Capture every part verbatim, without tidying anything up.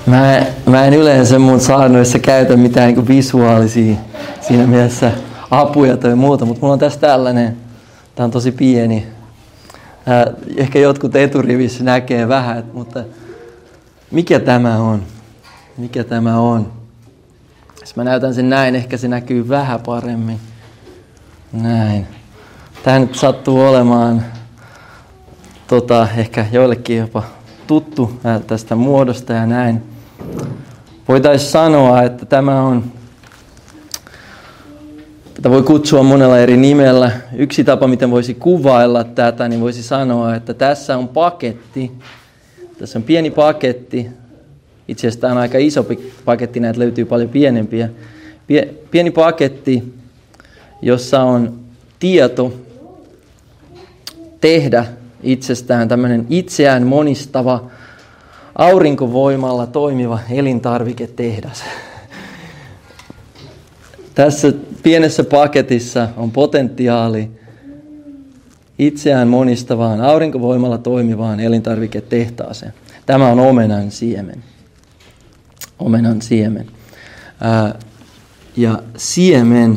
Mä, mä en yleensä mun saarnoissa käytä mitään niin kuin visuaalisia siinä mielessä apuja tai muuta, mutta mulla on tässä tällainen. Tää on tosi pieni. Äh, ehkä jotkut eturivissä näkee vähän, mutta mikä tämä on? Mikä tämä on? Jos mä näytän sen näin, ehkä se näkyy vähän paremmin. Näin. Tämä nyt sattuu olemaan tota, ehkä joillekin jopa tuttu tästä muodosta ja näin. Voitaisiin sanoa, että tämä on, tätä voi kutsua monella eri nimellä. Yksi tapa, miten voisi kuvailla tätä, niin voisi sanoa, että tässä on paketti. Tässä on pieni paketti. Itse asiassa tämä on aika iso paketti, näitä löytyy paljon pienempiä. Pieni paketti, jossa on tieto tehdä itsestään tämmöinen itseään monistava, aurinkovoimalla toimiva elintarviketehdas. Tässä pienessä paketissa on potentiaali itseään monistavaan, aurinkovoimalla toimivaan elintarviketehtaaseen. Tämä on omenan siemen. Omenan siemen. Ää, ja siemen,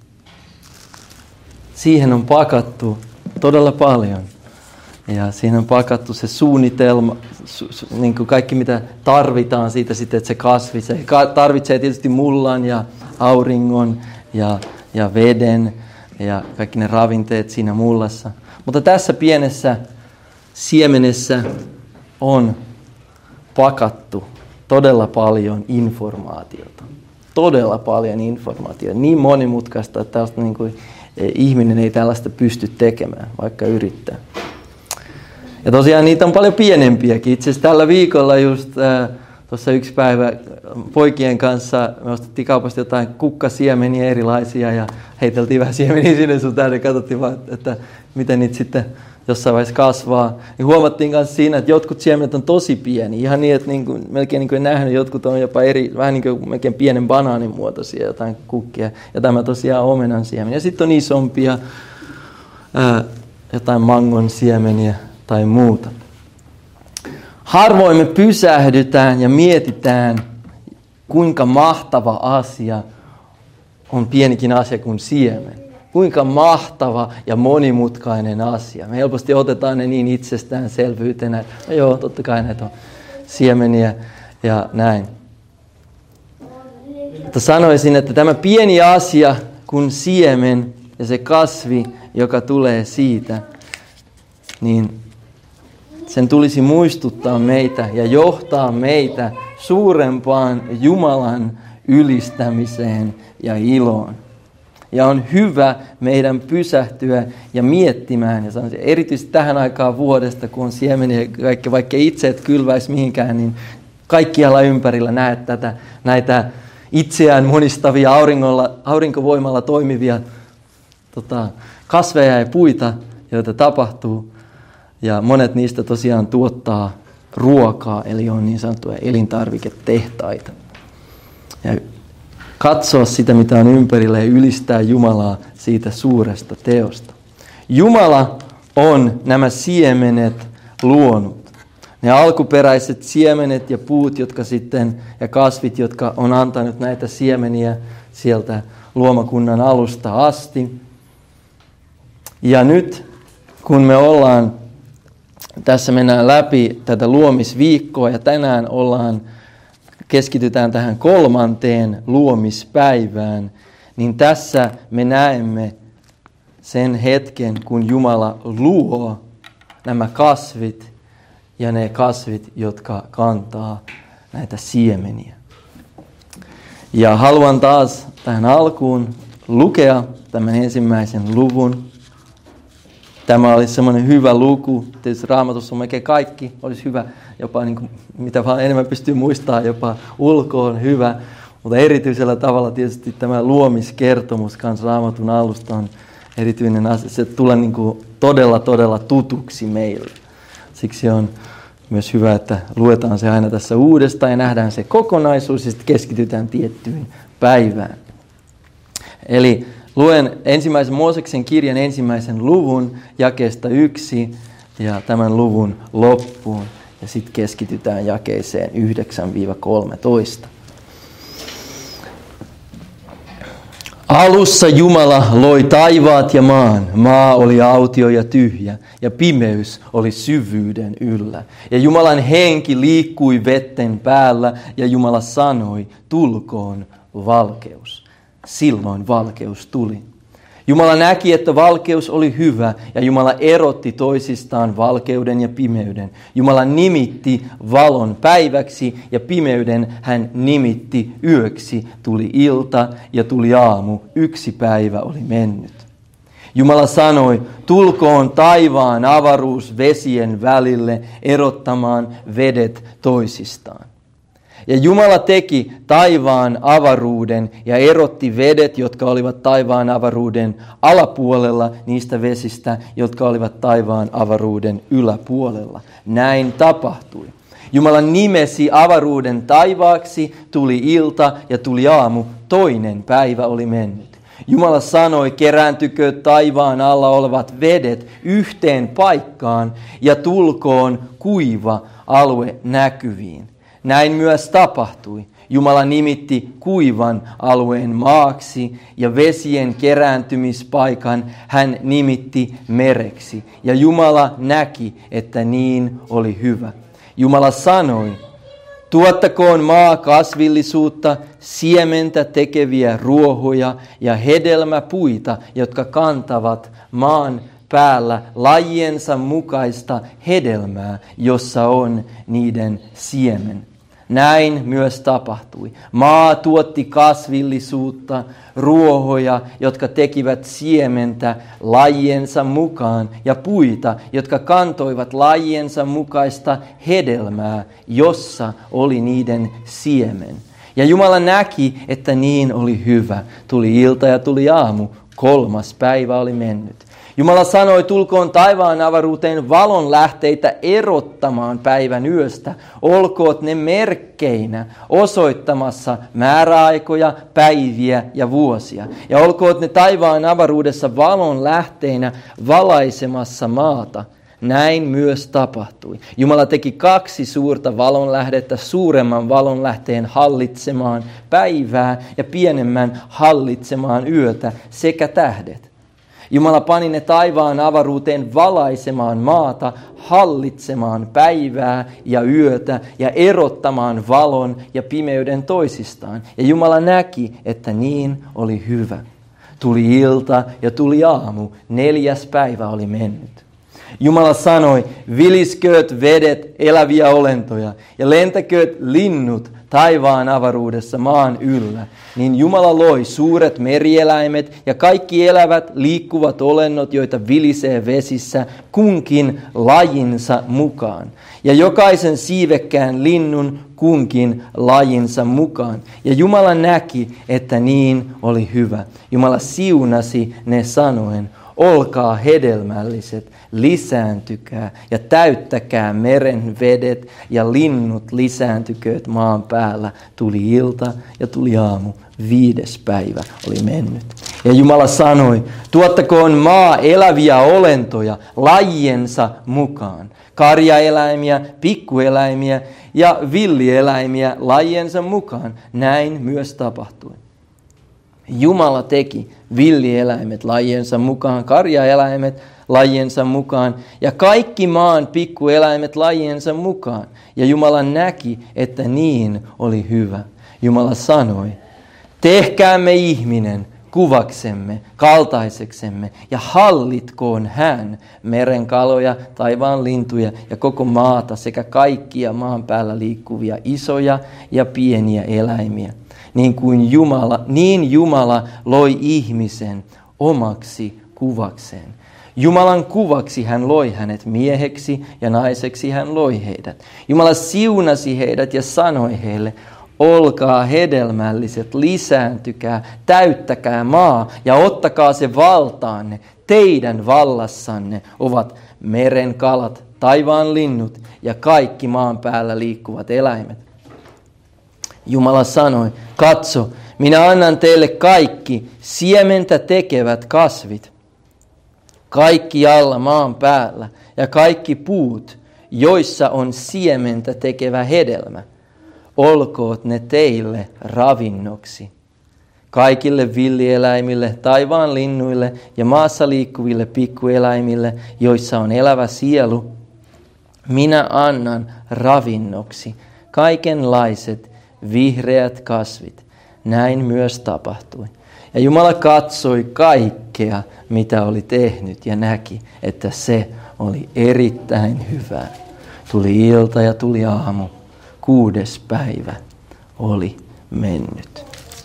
siihen on pakattu todella paljon. Ja siinä on pakattu se suunnitelma, su, su, niin kuin kaikki mitä tarvitaan siitä sitten, että se kasvi. Se tarvitsee tietysti mullan ja auringon ja, ja veden ja kaikki ne ravinteet siinä mullassa. Mutta tässä pienessä siemenessä on pakattu todella paljon informaatiota. Todella paljon informaatiota. Niin monimutkaista, että tällaista niin kuin ihminen ei tällaista pysty tekemään, vaikka yrittää. Ja tosiaan niitä on paljon pienempiäkin. Itse asiassa tällä viikolla just äh, tuossa yksi päivä poikien kanssa me ostettiin kaupasta jotain kukkasiemeniä erilaisia ja heiteltiin vähän siemeniä sinne sun tänne. Katsottiin vaan, että miten niitä sitten jossain vaiheessa kasvaa. Ja huomattiin myös siinä, että jotkut siemenet on tosi pieni. Ihan niin, että niin kuin, melkein niin kuin en nähnyt, jotkut on jopa eri, vähän niin kuin melkein pienen banaanin muotoisia jotain kukkia. Ja tämä tosiaan omenan siemeniä. Ja sitten on isompia, ää, jotain mangon siemeniä tai muuta. Harvoin me pysähdytään ja mietitään, kuinka mahtava asia on pienikin asia kuin siemen. Kuinka mahtava ja monimutkainen asia. Me helposti otetaan ne niin itsestäänselvyytenä, että no joo, totta kai näitä on siemeniä ja näin. Mutta sanoisin, että tämä pieni asia kuin siemen ja se kasvi, joka tulee siitä, niin sen tulisi muistuttaa meitä ja johtaa meitä suurempaan Jumalan ylistämiseen ja iloon. Ja on hyvä meidän pysähtyä ja miettimään, ja sanoisin, erityisesti tähän aikaan vuodesta, kun on siemeniä kaikki, vaikka itse et kylväisi mihinkään, niin kaikkialla ympärillä näet tätä, näitä itseään monistavia auringolla, aurinkovoimalla toimivia tota, kasveja ja puita, joita tapahtuu. Ja monet niistä tosiaan tuottaa ruokaa, eli on niin sanottuja elintarviketehtaita. Ja katsoa sitä, mitä on ympärillä ja ylistää Jumalaa siitä suuresta teosta. Jumala on nämä siemenet luonut. Ne alkuperäiset siemenet ja puut, jotka sitten, ja kasvit, jotka on antanut näitä siemeniä sieltä luomakunnan alusta asti. Ja nyt, kun me ollaan, tässä mennään läpi tätä luomisviikkoa ja tänään ollaan keskitytään tähän kolmanteen luomispäivään, niin tässä me näemme sen hetken, kun Jumala luo nämä kasvit ja ne kasvit, jotka kantaa näitä siemeniä. Ja haluan taas tähän alkuun lukea tämän ensimmäisen luvun. Tämä olisi semmoinen hyvä luku. Tietysti Raamatussa on melkein kaikki. Olisi hyvä, jopa niin kuin, mitä vaan enemmän pystyy muistamaan, jopa ulkoon hyvä. Mutta erityisellä tavalla tietysti tämä luomiskertomus kanssa Raamatun alusta on erityinen asia. Se tulee niin kuin todella, todella tutuksi meille. Siksi on myös hyvä, että luetaan se aina tässä uudestaan ja nähdään se kokonaisuus ja sitten keskitytään tiettyyn päivään. Eli luen ensimmäisen Mooseksen kirjan ensimmäisen luvun jakeesta yksi ja tämän luvun loppuun. Ja sitten keskitytään jakeeseen yhdeksän kolmetoista. Alussa Jumala loi taivaat ja maan. Maa oli autio ja tyhjä, ja pimeys oli syvyyden yllä. Ja Jumalan henki liikkui vetten päällä, ja Jumala sanoi, tulkoon valkeus. Silloin valkeus tuli. Jumala näki, että valkeus oli hyvä, ja Jumala erotti toisistaan valkeuden ja pimeyden. Jumala nimitti valon päiväksi, ja pimeyden hän nimitti yöksi. Tuli ilta ja tuli aamu, yksi päivä oli mennyt. Jumala sanoi, tulkoon taivaan avaruus vesien välille erottamaan vedet toisistaan. Ja Jumala teki taivaan avaruuden ja erotti vedet, jotka olivat taivaan avaruuden alapuolella niistä vesistä, jotka olivat taivaan avaruuden yläpuolella. Näin tapahtui. Jumala nimesi avaruuden taivaaksi, tuli ilta ja tuli aamu, toinen päivä oli mennyt. Jumala sanoi, kerääntykö taivaan alla olevat vedet yhteen paikkaan ja tulkoon kuiva alue näkyviin. Näin myös tapahtui. Jumala nimitti kuivan alueen maaksi ja vesien kerääntymispaikan hän nimitti mereksi. Ja Jumala näki, että niin oli hyvä. Jumala sanoi, tuottakoon maa kasvillisuutta, siementä tekeviä ruohoja ja hedelmäpuita, jotka kantavat maan päällä lajiensa mukaista hedelmää, jossa on niiden siemen. Näin myös tapahtui. Maa tuotti kasvillisuutta, ruohoja, jotka tekivät siementä lajiensa mukaan, ja puita, jotka kantoivat lajiensa mukaista hedelmää, jossa oli niiden siemen. Ja Jumala näki, että niin oli hyvä. Tuli ilta ja tuli aamu, kolmas päivä oli mennyt. Jumala sanoi, tulkoon taivaan avaruuteen valon lähteitä erottamaan päivän yöstä. Olkoot ne merkkeinä osoittamassa määräaikoja, päiviä ja vuosia. Ja olkoot ne taivaan avaruudessa valon lähteinä valaisemassa maata. Näin myös tapahtui. Jumala teki kaksi suurta valonlähdettä, suuremman valonlähteen hallitsemaan päivää ja pienemmän hallitsemaan yötä sekä tähdet. Jumala pani ne taivaan avaruuteen valaisemaan maata, hallitsemaan päivää ja yötä ja erottamaan valon ja pimeyden toisistaan. Ja Jumala näki, että niin oli hyvä. Tuli ilta ja tuli aamu, neljäs päivä oli mennyt. Jumala sanoi, viliskööt vedet eläviä olentoja ja lentäkööt linnut taivaan avaruudessa maan yllä. Niin Jumala loi suuret merieläimet ja kaikki elävät liikkuvat olennot, joita vilisee vesissä kunkin lajinsa mukaan. Ja jokaisen siivekkään linnun kunkin lajinsa mukaan. Ja Jumala näki, että niin oli hyvä. Jumala siunasi ne sanoen, olkaa hedelmälliset, lisääntykää ja täyttäkää meren vedet ja linnut lisääntykööt maan päällä. Tuli ilta ja tuli aamu, viides päivä oli mennyt. Ja Jumala sanoi, tuottakoon maa eläviä olentoja lajiensa mukaan. Karjaeläimiä, pikkueläimiä ja villieläimiä lajiensa mukaan. Näin myös tapahtui. Jumala teki villieläimet lajiensa mukaan, karjaeläimet lajiensa mukaan ja kaikki maan pikkueläimet lajiensa mukaan. Ja Jumala näki, että niin oli hyvä. Jumala sanoi, tehkäämme ihminen kuvaksemme, kaltaiseksemme ja hallitkoon hän merenkaloja, taivaan lintuja ja koko maata sekä kaikkia maan päällä liikkuvia isoja ja pieniä eläimiä. Niin kuin Jumala, niin Jumala loi ihmisen omaksi kuvakseen. Jumalan kuvaksi hän loi hänet mieheksi ja naiseksi hän loi heidät. Jumala siunasi heidät ja sanoi heille, olkaa hedelmälliset, lisääntykää, täyttäkää maa ja ottakaa se valtaanne. Teidän vallassanne ovat meren kalat, taivaan linnut ja kaikki maan päällä liikkuvat eläimet. Jumala sanoi, katso, minä annan teille kaikki siementä tekevät kasvit, kaikki alla maan päällä ja kaikki puut, joissa on siementä tekevä hedelmä. Olkoot ne teille ravinnoksi. Kaikille villieläimille, taivaan linnuille ja maassa liikkuville pikkueläimille, joissa on elävä sielu, minä annan ravinnoksi kaikenlaiset vihreät kasvit. Näin myös tapahtui. Ja Jumala katsoi kaikkea, mitä oli tehnyt, ja näki, että se oli erittäin hyvää. Tuli ilta ja tuli aamu. Kuudes päivä oli mennyt.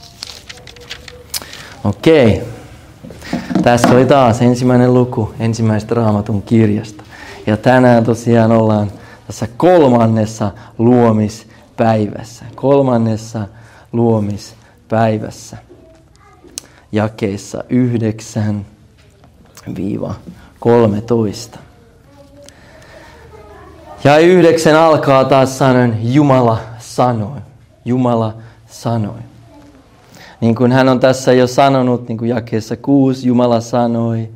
Okei. Tässä oli taas ensimmäinen luku ensimmäisestä Raamatun kirjasta. Ja tänään tosiaan ollaan tässä kolmannessa luomispäivässä. Kolmannessa luomispäivässä. Jakeissa yhdeksän kolmetoista. Ja yhdeksän alkaa taas sanoen Jumala sanoi. Jumala sanoi. Niin kuin hän on tässä jo sanonut, niin kuin jakeessa kuusi Jumala sanoi.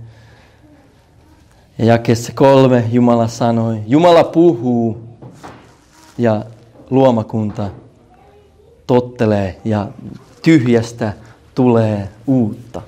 Ja jakeessa kolme Jumala sanoi. Jumala puhuu ja luomakunta tottelee ja tyhjästä tulee uutta.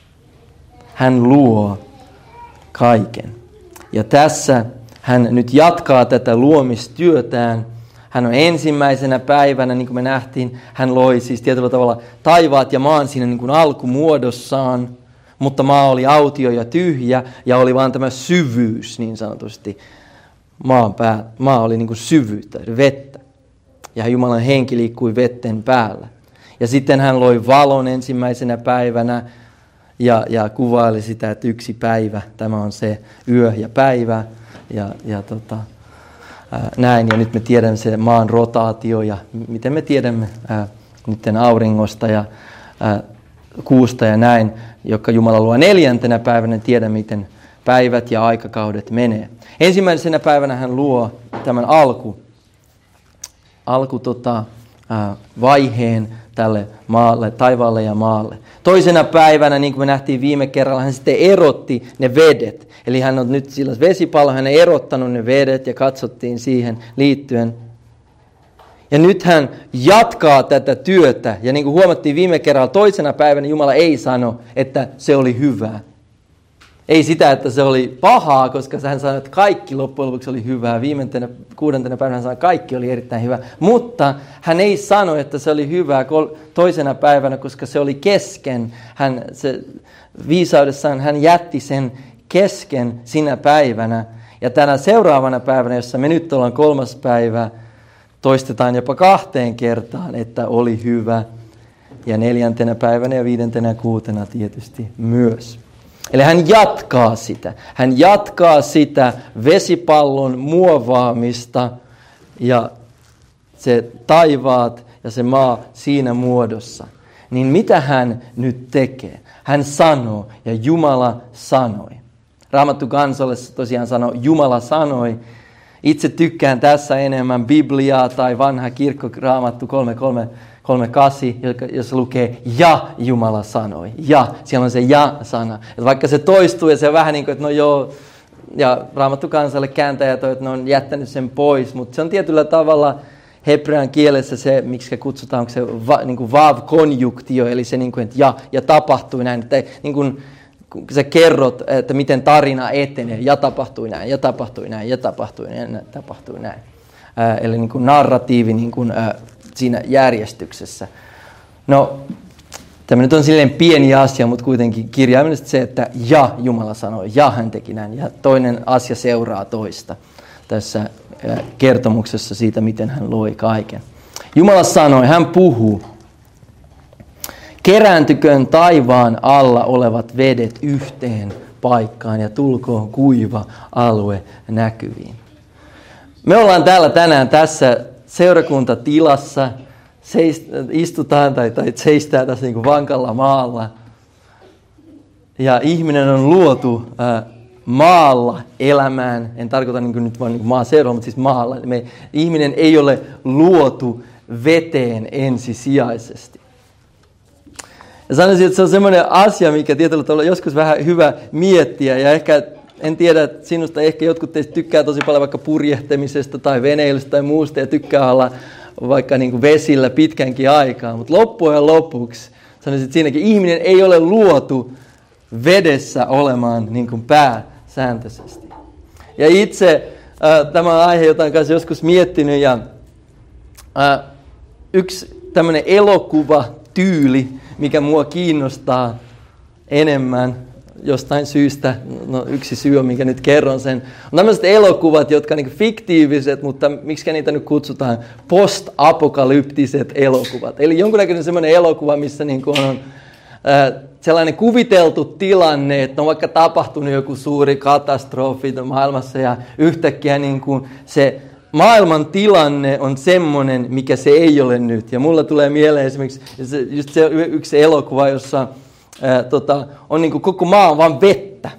Hän luo kaiken. Ja tässä hän nyt jatkaa tätä luomistyötään. Hän on ensimmäisenä päivänä, niin kuin me nähtiin, hän loi siis tietyllä tavalla taivaat ja maan siinä niin kuin alkumuodossaan, mutta maa oli autio ja tyhjä ja oli vaan tämä syvyys niin sanotusti. Maan pää, maa oli niin kuin syvyyttä, vettä. Ja Jumalan henki liikkui vetten päällä. Ja sitten hän loi valon ensimmäisenä päivänä ja, ja kuvaili sitä, että yksi päivä, tämä on se yö ja päivä. Ja, ja tota, ää, näin, ja nyt me tiedämme se maan rotaatio ja miten me tiedämme ää, nytten auringosta ja ää, kuusta ja näin, joka Jumala luo neljäntenä päivänä, tiedä miten päivät ja aikakaudet menee. Ensimmäisenä päivänä hän luo tämän alku, alku tota, ää, vaiheen tälle maalle, taivaalle ja maalle. Toisena päivänä, niin kuin me nähtiin viime kerralla, hän sitten erotti ne vedet. Eli hän on nyt sillä vesipallo, hän on erottanut ne vedet ja katsottiin siihen liittyen. Ja nyt hän jatkaa tätä työtä. Ja niin kuin huomattiin viime kerralla, toisena päivänä Jumala ei sano, että se oli hyvää. Ei sitä, että se oli pahaa, koska hän sanoi, että kaikki loppujen lopuksi oli hyvää. Viimeintänä, kuudentena päivänä hän sanoi, että kaikki oli erittäin hyvä. Mutta hän ei sano, että se oli hyvää toisena päivänä, koska se oli kesken. Hän, se, viisaudessaan hän jätti sen kesken sinä päivänä. Ja tänä seuraavana päivänä, jossa me nyt ollaan kolmas päivä, toistetaan jopa kahteen kertaan, että oli hyvä. Ja neljäntenä päivänä ja viidentenä kuutena tietysti myös. Eli hän jatkaa sitä. Hän jatkaa sitä vesipallon muovaamista ja se taivaat ja se maa siinä muodossa. Niin mitä hän nyt tekee? Hän sanoo ja Jumala sanoi. Raamattu kansalle tosiaan sanoo, Jumala sanoi. Itse tykkään tässä enemmän Bibliaa tai vanha kirkkoraamattu kolme kolme kolme kahdeksan, jossa lukee ja Jumala sanoi. Ja, siellä on se ja-sana. Että vaikka se toistuu ja se on vähän niin kuin, että no joo, ja Raamattu kansalle kääntäjät on, että ne on jättänyt sen pois, mutta se on tietyllä tavalla hebrean kielessä se, miksi kutsutaan, onko se va, niin kuin vav-konjuktio, eli se niin kuin, että ja, ja tapahtui näin, että niin kuin, kun sä kerrot, että miten tarina etenee, ja tapahtui näin, ja tapahtui näin, ja tapahtui näin, ja tapahtui näin. Ää, eli niin kuin narratiivi niin kuin, ää, siinä järjestyksessä. No, tämä nyt on silleen pieni asia, mutta kuitenkin kirjaimellisesti se, että ja Jumala sanoi, ja hän teki näin, ja toinen asia seuraa toista tässä kertomuksessa siitä, miten hän loi kaiken. Jumala sanoi, hän puhuu, kerääntyköön taivaan alla olevat vedet yhteen paikkaan ja tulkoon kuiva alue näkyviin. Me ollaan täällä tänään tässä seurakuntatilassa, seist, istutaan tai, tai seistään tässä niin kuin vankalla maalla. Ja ihminen on luotu äh, maalla elämään. En tarkoita niin kuin nyt vain niin kuin maaseudulla, mutta siis maalla. Me, ihminen ei ole luotu veteen ensisijaisesti. Ja sanoisin, että se on semmoinen asia, mikä tietyllä tavalla joskus vähän hyvä miettiä. Ja ehkä en tiedä, että sinusta ehkä jotkut teistä tykkää tosi paljon vaikka purjehtamisesta tai veneilystä tai muusta ja tykkää olla vaikka niin kuin vesillä pitkänkin aikaa. Mutta loppujen lopuksi sanoisin, että siinäkin ihminen ei ole luotu vedessä olemaan niin kuin pääsääntöisesti. Ja itse äh, tämä aihe, jota olen kanssa joskus miettinyt, ja äh, yksi tämmöinen elokuvatyyli, mikä mua kiinnostaa enemmän jostain syystä, no yksi syy on, minkä nyt kerron sen, on tämmöiset elokuvat, jotka on niin fiktiiviset, mutta miksi niitä nyt kutsutaan post-apokalyptiset elokuvat. Eli jonkunnäköinen semmoinen elokuva, missä niin kuin on äh, sellainen kuviteltu tilanne, että on vaikka tapahtunut joku suuri katastrofi maailmassa ja yhtäkkiä niin kuin se maailman tilanne on semmoinen, mikä se ei ole nyt. Ja mulla tulee mieleen esimerkiksi just se yksi elokuva, jossa ää, tota, on niin kuin koko maa on vaan vettä.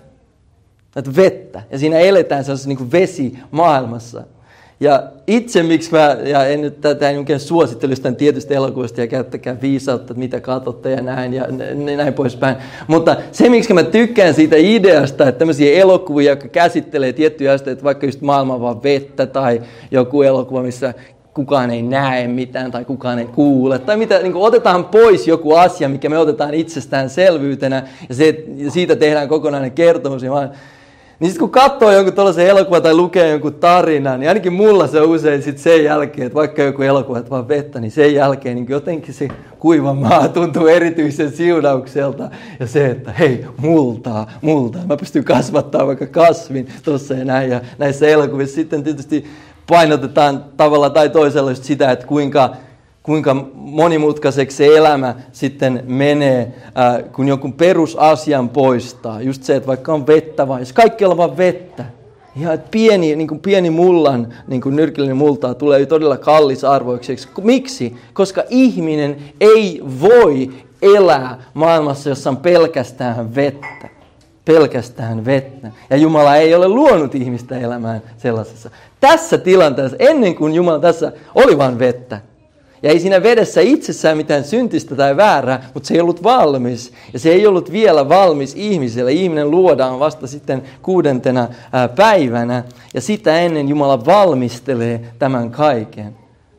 vettä. Ja siinä eletään sellaisessa niin kuin vesimaailmassa. Ja itse, miksi mä, ja en nyt tätä en oikein suosittelu jostain tietystä elokuvasta ja käyttäkää viisautta, että mitä katsotte ja näin ja näin poispäin. Mutta se, miksi mä tykkään siitä ideasta, että tämmöisiä elokuvia, jotka käsittelee tiettyjä asioita, että vaikka just maailman vaan vettä tai joku elokuva, missä kukaan ei näe mitään tai kukaan ei kuule. Tai mitä, niin kuin otetaan pois joku asia, mikä me otetaan itsestäänselvyytenä ja, se, ja siitä tehdään kokonainen kertomus. Ja mä, niin sitten kun katsoo jonkun tuollaisen elokuvan tai lukee jonkun tarinan, niin ainakin mulla se on usein sit sen jälkeen, että vaikka joku elokuva, että vaan vettä, niin sen jälkeen niin jotenkin se kuiva maa tuntuu erityisen siunaukselta. Ja se, että hei, multaa, multaa. Mä pystyn kasvattaa vaikka kasvin tuossa ja näin. Ja näissä elokuvissa sitten tietysti painotetaan tavalla tai toisella just sitä, että kuinka kuinka monimutkaiseksi se elämä sitten menee, äh, kun jonkun perusasian poistaa. Just se, että vaikka on vettä vai, jos kaikki on vaan vettä. Ja että pieni, niin kuin pieni mullan, niin kuin nyrkillinen multaa, tulee todella kallisarvoiseksi. Miksi? Koska ihminen ei voi elää maailmassa, jossa on pelkästään vettä. Pelkästään vettä. Ja Jumala ei ole luonut ihmistä elämään sellaisessa. Tässä tilanteessa, ennen kuin Jumala tässä oli vain vettä. Ja ei siinä vedessä itsessään mitään syntistä tai väärää, mutta se ei ollut valmis. Ja se ei ollut vielä valmis ihmiselle. Ihminen luodaan vasta sitten kuudentena päivänä. Ja sitä ennen Jumala valmistelee tämän kaiken.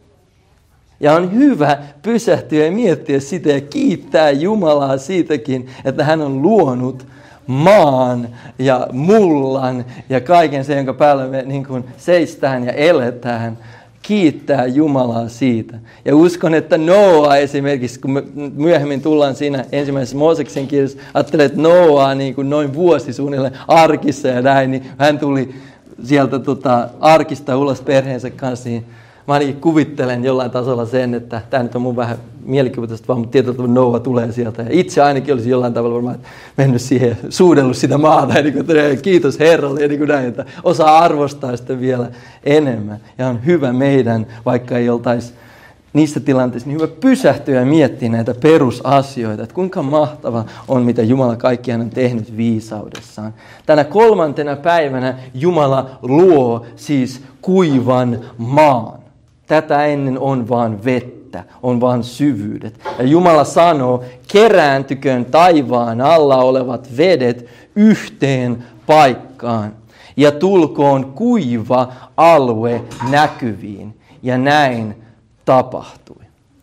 Ja on hyvä pysähtyä ja miettiä sitä ja kiittää Jumalaa siitäkin, että hän on luonut maan ja mullan ja kaiken sen, jonka päällä me niin kuin seistään ja eletään. Kiittää Jumalaa siitä. Ja uskon, että Noa esimerkiksi, kun me myöhemmin tullaan siinä ensimmäisessä Mooseksen kirjassa, ajattelee, että Noa niin kuin noin vuosi suunnilleen arkissa ja näin, niin hän tuli sieltä tota, arkista ulos perheensä kanssa, niin mä ainakin kuvittelen jollain tasolla sen, että tämä nyt on mun vähän mielikuvitusta vaan, mutta tietyllä tavalla Noa tulee sieltä. Ja itse ainakin olisi jollain tavalla varmaan mennyt siihen, suudellut sitä maata, ja niin kuin, että kiitos Herralle, ja niin kuin näin, että osaa arvostaa sitä vielä enemmän. Ja on hyvä meidän, vaikka ei oltaisi niissä tilanteissa, niin hyvä pysähtyä ja miettiä näitä perusasioita, että kuinka mahtava on, mitä Jumala kaikkiaan on tehnyt viisaudessaan. Tänä kolmantena päivänä Jumala luo siis kuivan maan. Tätä ennen on vaan vettä, on vaan syvyydet. Ja Jumala sanoo, kerääntyköön taivaan alla olevat vedet yhteen paikkaan. Ja tulkoon kuiva alue näkyviin. Ja näin tapahtui.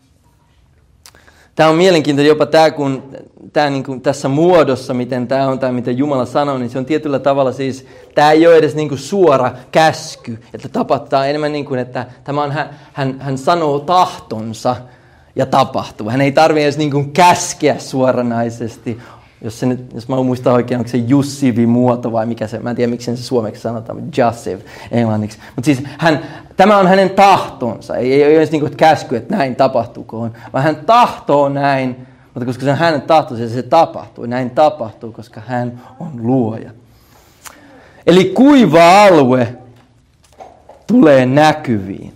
Tämä on mielenkiintoinen jopa tämä, kun tämä niin kuin tässä muodossa, miten tämä on tai miten Jumala sanoo, niin se on tietyllä tavalla siis, tämä ei ole edes niin kuin suora käsky, että tapahtuu enemmän niin kuin, että tämä on, hän, hän, hän sanoo tahtonsa ja tapahtuu. Hän ei tarvitse edes niin kuin käskeä suoranaisesti. Jos, se nyt, jos mä muistan oikein, onko se jussivi-muoto vai mikä se, mä en tiedä miksi se suomeksi sanotaan, jussive englanniksi. Mutta siis hän, tämä on hänen tahtonsa, ei, ei ole edes niin kuin käsky, että näin tapahtukoon, vaan hän tahtoo näin, mutta koska se on hänen tahtonsa, se tapahtuu. Näin tapahtuu, koska hän on luoja. Eli kuiva alue tulee näkyviin.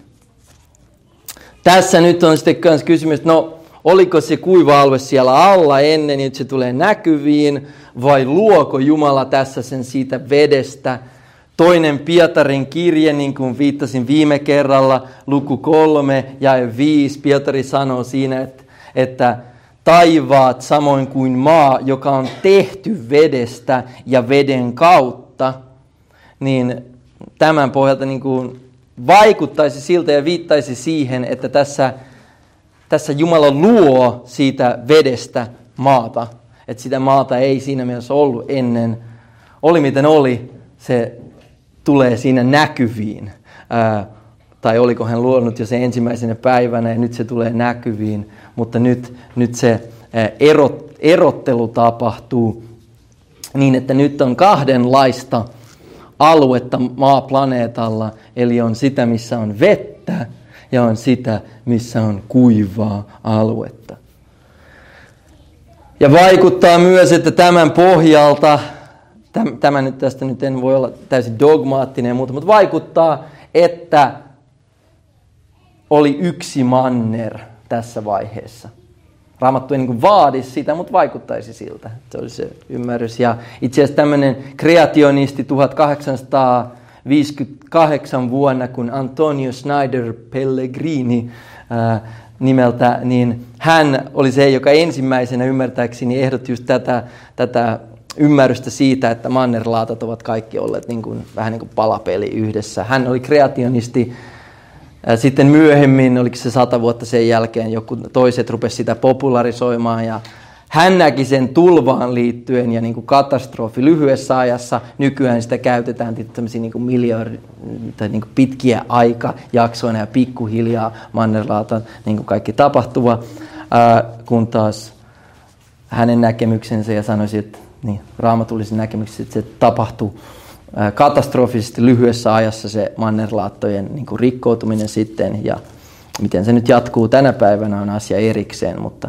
Tässä nyt on sitten myös kysymys, että no, oliko se kuiva alue siellä alla ennen, että se tulee näkyviin, vai luoko Jumala tässä sen siitä vedestä? Toinen Pietarin kirje, niin kuin viittasin viime kerralla, luku kolme ja viisi, Pietari sanoo siinä, että, että taivaat samoin kuin maa, joka on tehty vedestä ja veden kautta, niin tämän pohjalta niin kuin vaikuttaisi siltä ja viittaisi siihen, että tässä, tässä Jumala luo siitä vedestä maata. Että sitä maata ei siinä mielessä ollut ennen. Oli miten oli, se tulee siinä näkyviin. Ää, tai oliko hän luonut jo sen ensimmäisenä päivänä ja nyt se tulee näkyviin. Mutta nyt, nyt se ää, erot, erottelu tapahtuu niin, että nyt on kahdenlaista aluetta maaplaneetalla. Eli on sitä, missä on vettä ja on sitä, missä on kuivaa aluetta. Ja vaikuttaa myös, että tämän pohjalta, tämä nyt tästä nyt en voi olla täysin dogmaattinen ja muuta, mutta vaikuttaa, että oli yksi manner tässä vaiheessa. Raamattu ei niin kuin vaadi sitä, mutta vaikuttaisi siltä. Se oli se ymmärrys. Ja itse asiassa tämmöinen kreationisti tuhatkahdeksansataaviisikymmentäkahdeksan vuonna, kun Antonio Schneider Pellegrini ää, nimeltä, niin hän oli se, joka ensimmäisenä ymmärtääkseni ehdotti just tätä, tätä ymmärrystä siitä, että mannerlaatat ovat kaikki olleet niin kuin, vähän niin kuin palapeli yhdessä. Hän oli kreationisti. Sitten myöhemmin, oliko se sata vuotta sen jälkeen, joku toiset rupesivat sitä popularisoimaan ja hän näki sen tulvaan liittyen ja niin kuin katastrofi lyhyessä ajassa. Nykyään sitä käytetään tämmöisiä niin kuin miljardi, tai niin kuin pitkiä aikajaksoina ja pikkuhiljaa mannerlaatan niin kuin kaikki tapahtuva, ää, kun taas hänen näkemyksensä ja sanoisi, että niin, raamatullisen näkemyksen, että se tapahtuu ää, katastrofisesti lyhyessä ajassa se mannerlaattojen niin kuin rikkoutuminen sitten ja miten se nyt jatkuu tänä päivänä on asia erikseen, mutta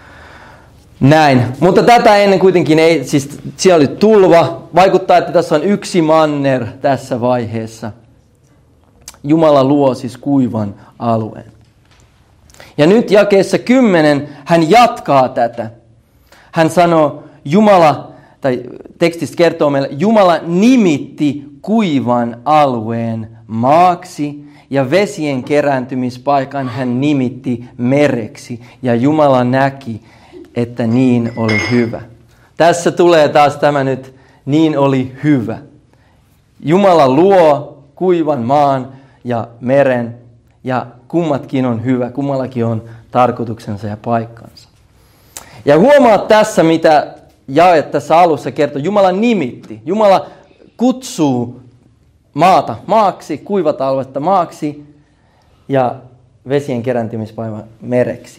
näin. Mutta tätä ennen kuitenkin ei, siis siellä oli tulva. Vaikuttaa, että tässä on yksi manner tässä vaiheessa. Jumala luo siis kuivan alueen. Ja nyt jakeessa kymmenen hän jatkaa tätä. Hän sanoo, Jumala, tai tekstistä kertoo meille, Jumala nimitti kuivan alueen maaksi ja vesien kerääntymispaikan hän nimitti mereksi. Ja Jumala näki, että niin oli hyvä. Tässä tulee taas tämä nyt, niin oli hyvä. Jumala luo kuivan maan ja meren ja kummatkin on hyvä. Kummallakin on tarkoituksensa ja paikkansa. Ja huomaa tässä, mitä jae tässä alussa kertoo. Jumala nimitti. Jumala kutsuu maata maaksi, kuivat aluetta maaksi ja vesien kerääntymispaikan mereksi.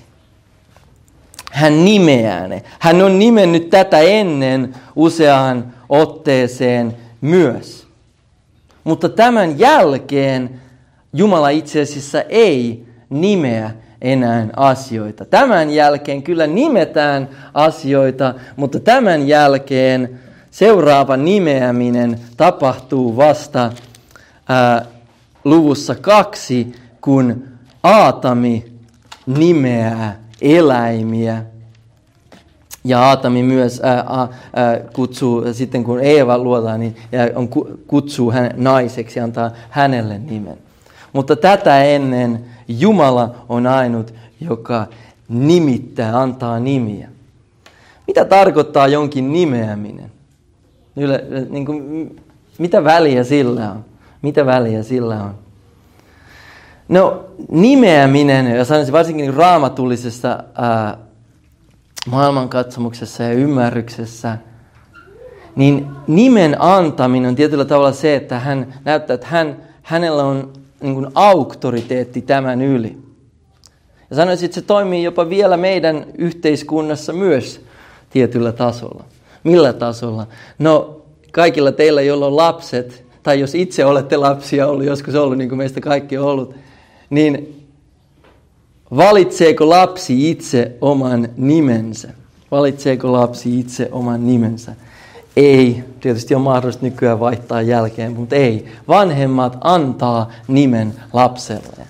Hän nimeää ne. Hän on nimennyt tätä ennen useaan otteeseen myös. Mutta tämän jälkeen Jumala itse asiassa ei nimeä enää asioita. Tämän jälkeen kyllä nimetään asioita, mutta tämän jälkeen seuraava nimeäminen tapahtuu vasta ää, luvussa kaksi, kun Aatami nimeää eläimiä. Ja Aatami myös ää, ää, kutsuu, sitten kun Eeva luodaan, niin on, kutsuu hän naiseksi ja antaa hänelle nimen. Mutta tätä ennen Jumala on ainut, joka nimittää, antaa nimiä. Mitä tarkoittaa jonkin nimeäminen? Yle, niin kuin, mitä väliä sillä on? Mitä väliä sillä on? No, nimeäminen, ja sanoisin varsinkin raamatullisessa ää, maailmankatsomuksessa ja ymmärryksessä, niin nimen antaminen on tietyllä tavalla se, että hän näyttää, että hän, hänellä on niin kuin auktoriteetti tämän yli. Ja sanoisin, että se toimii jopa vielä meidän yhteiskunnassa myös tietyllä tasolla. Millä tasolla? No, kaikilla teillä, joilla on lapset, tai jos itse olette lapsia ollut, joskus ollut, niin kuin meistä kaikki on ollut, niin valitseeko lapsi itse oman nimensä? Valitseeko lapsi itse oman nimensä? Ei. Tietysti on mahdollista nykyään vaihtaa jälkeen, mutta ei. Vanhemmat antaa nimen lapselleen.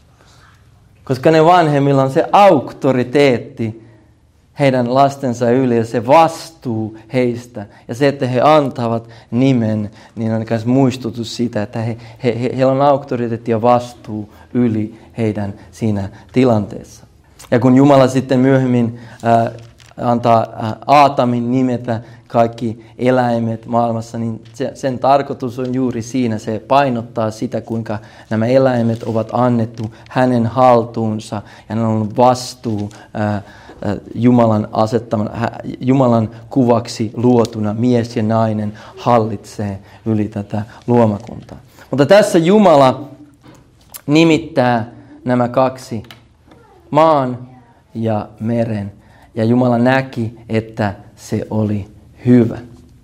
Koska ne vanhemmilla on se auktoriteetti heidän lastensa yli ja se vastuu heistä. Ja se, että he antavat nimen, niin on myös muistutus siitä, että he, he, he, heillä on auktoriteetti ja vastuu yli heidän siinä tilanteessa. Ja kun Jumala sitten myöhemmin ää, antaa Aatamin nimetä kaikki eläimet maailmassa, niin se, sen tarkoitus on juuri siinä. Se painottaa sitä, kuinka nämä eläimet ovat annettu hänen haltuunsa ja hän on ollut vastuu ää, Jumalan asettaman, Jumalan kuvaksi luotuna mies ja nainen hallitsee yli tätä luomakuntaa. Mutta tässä Jumala nimittää nämä kaksi, maan ja meren. Ja Jumala näki, että se oli hyvä.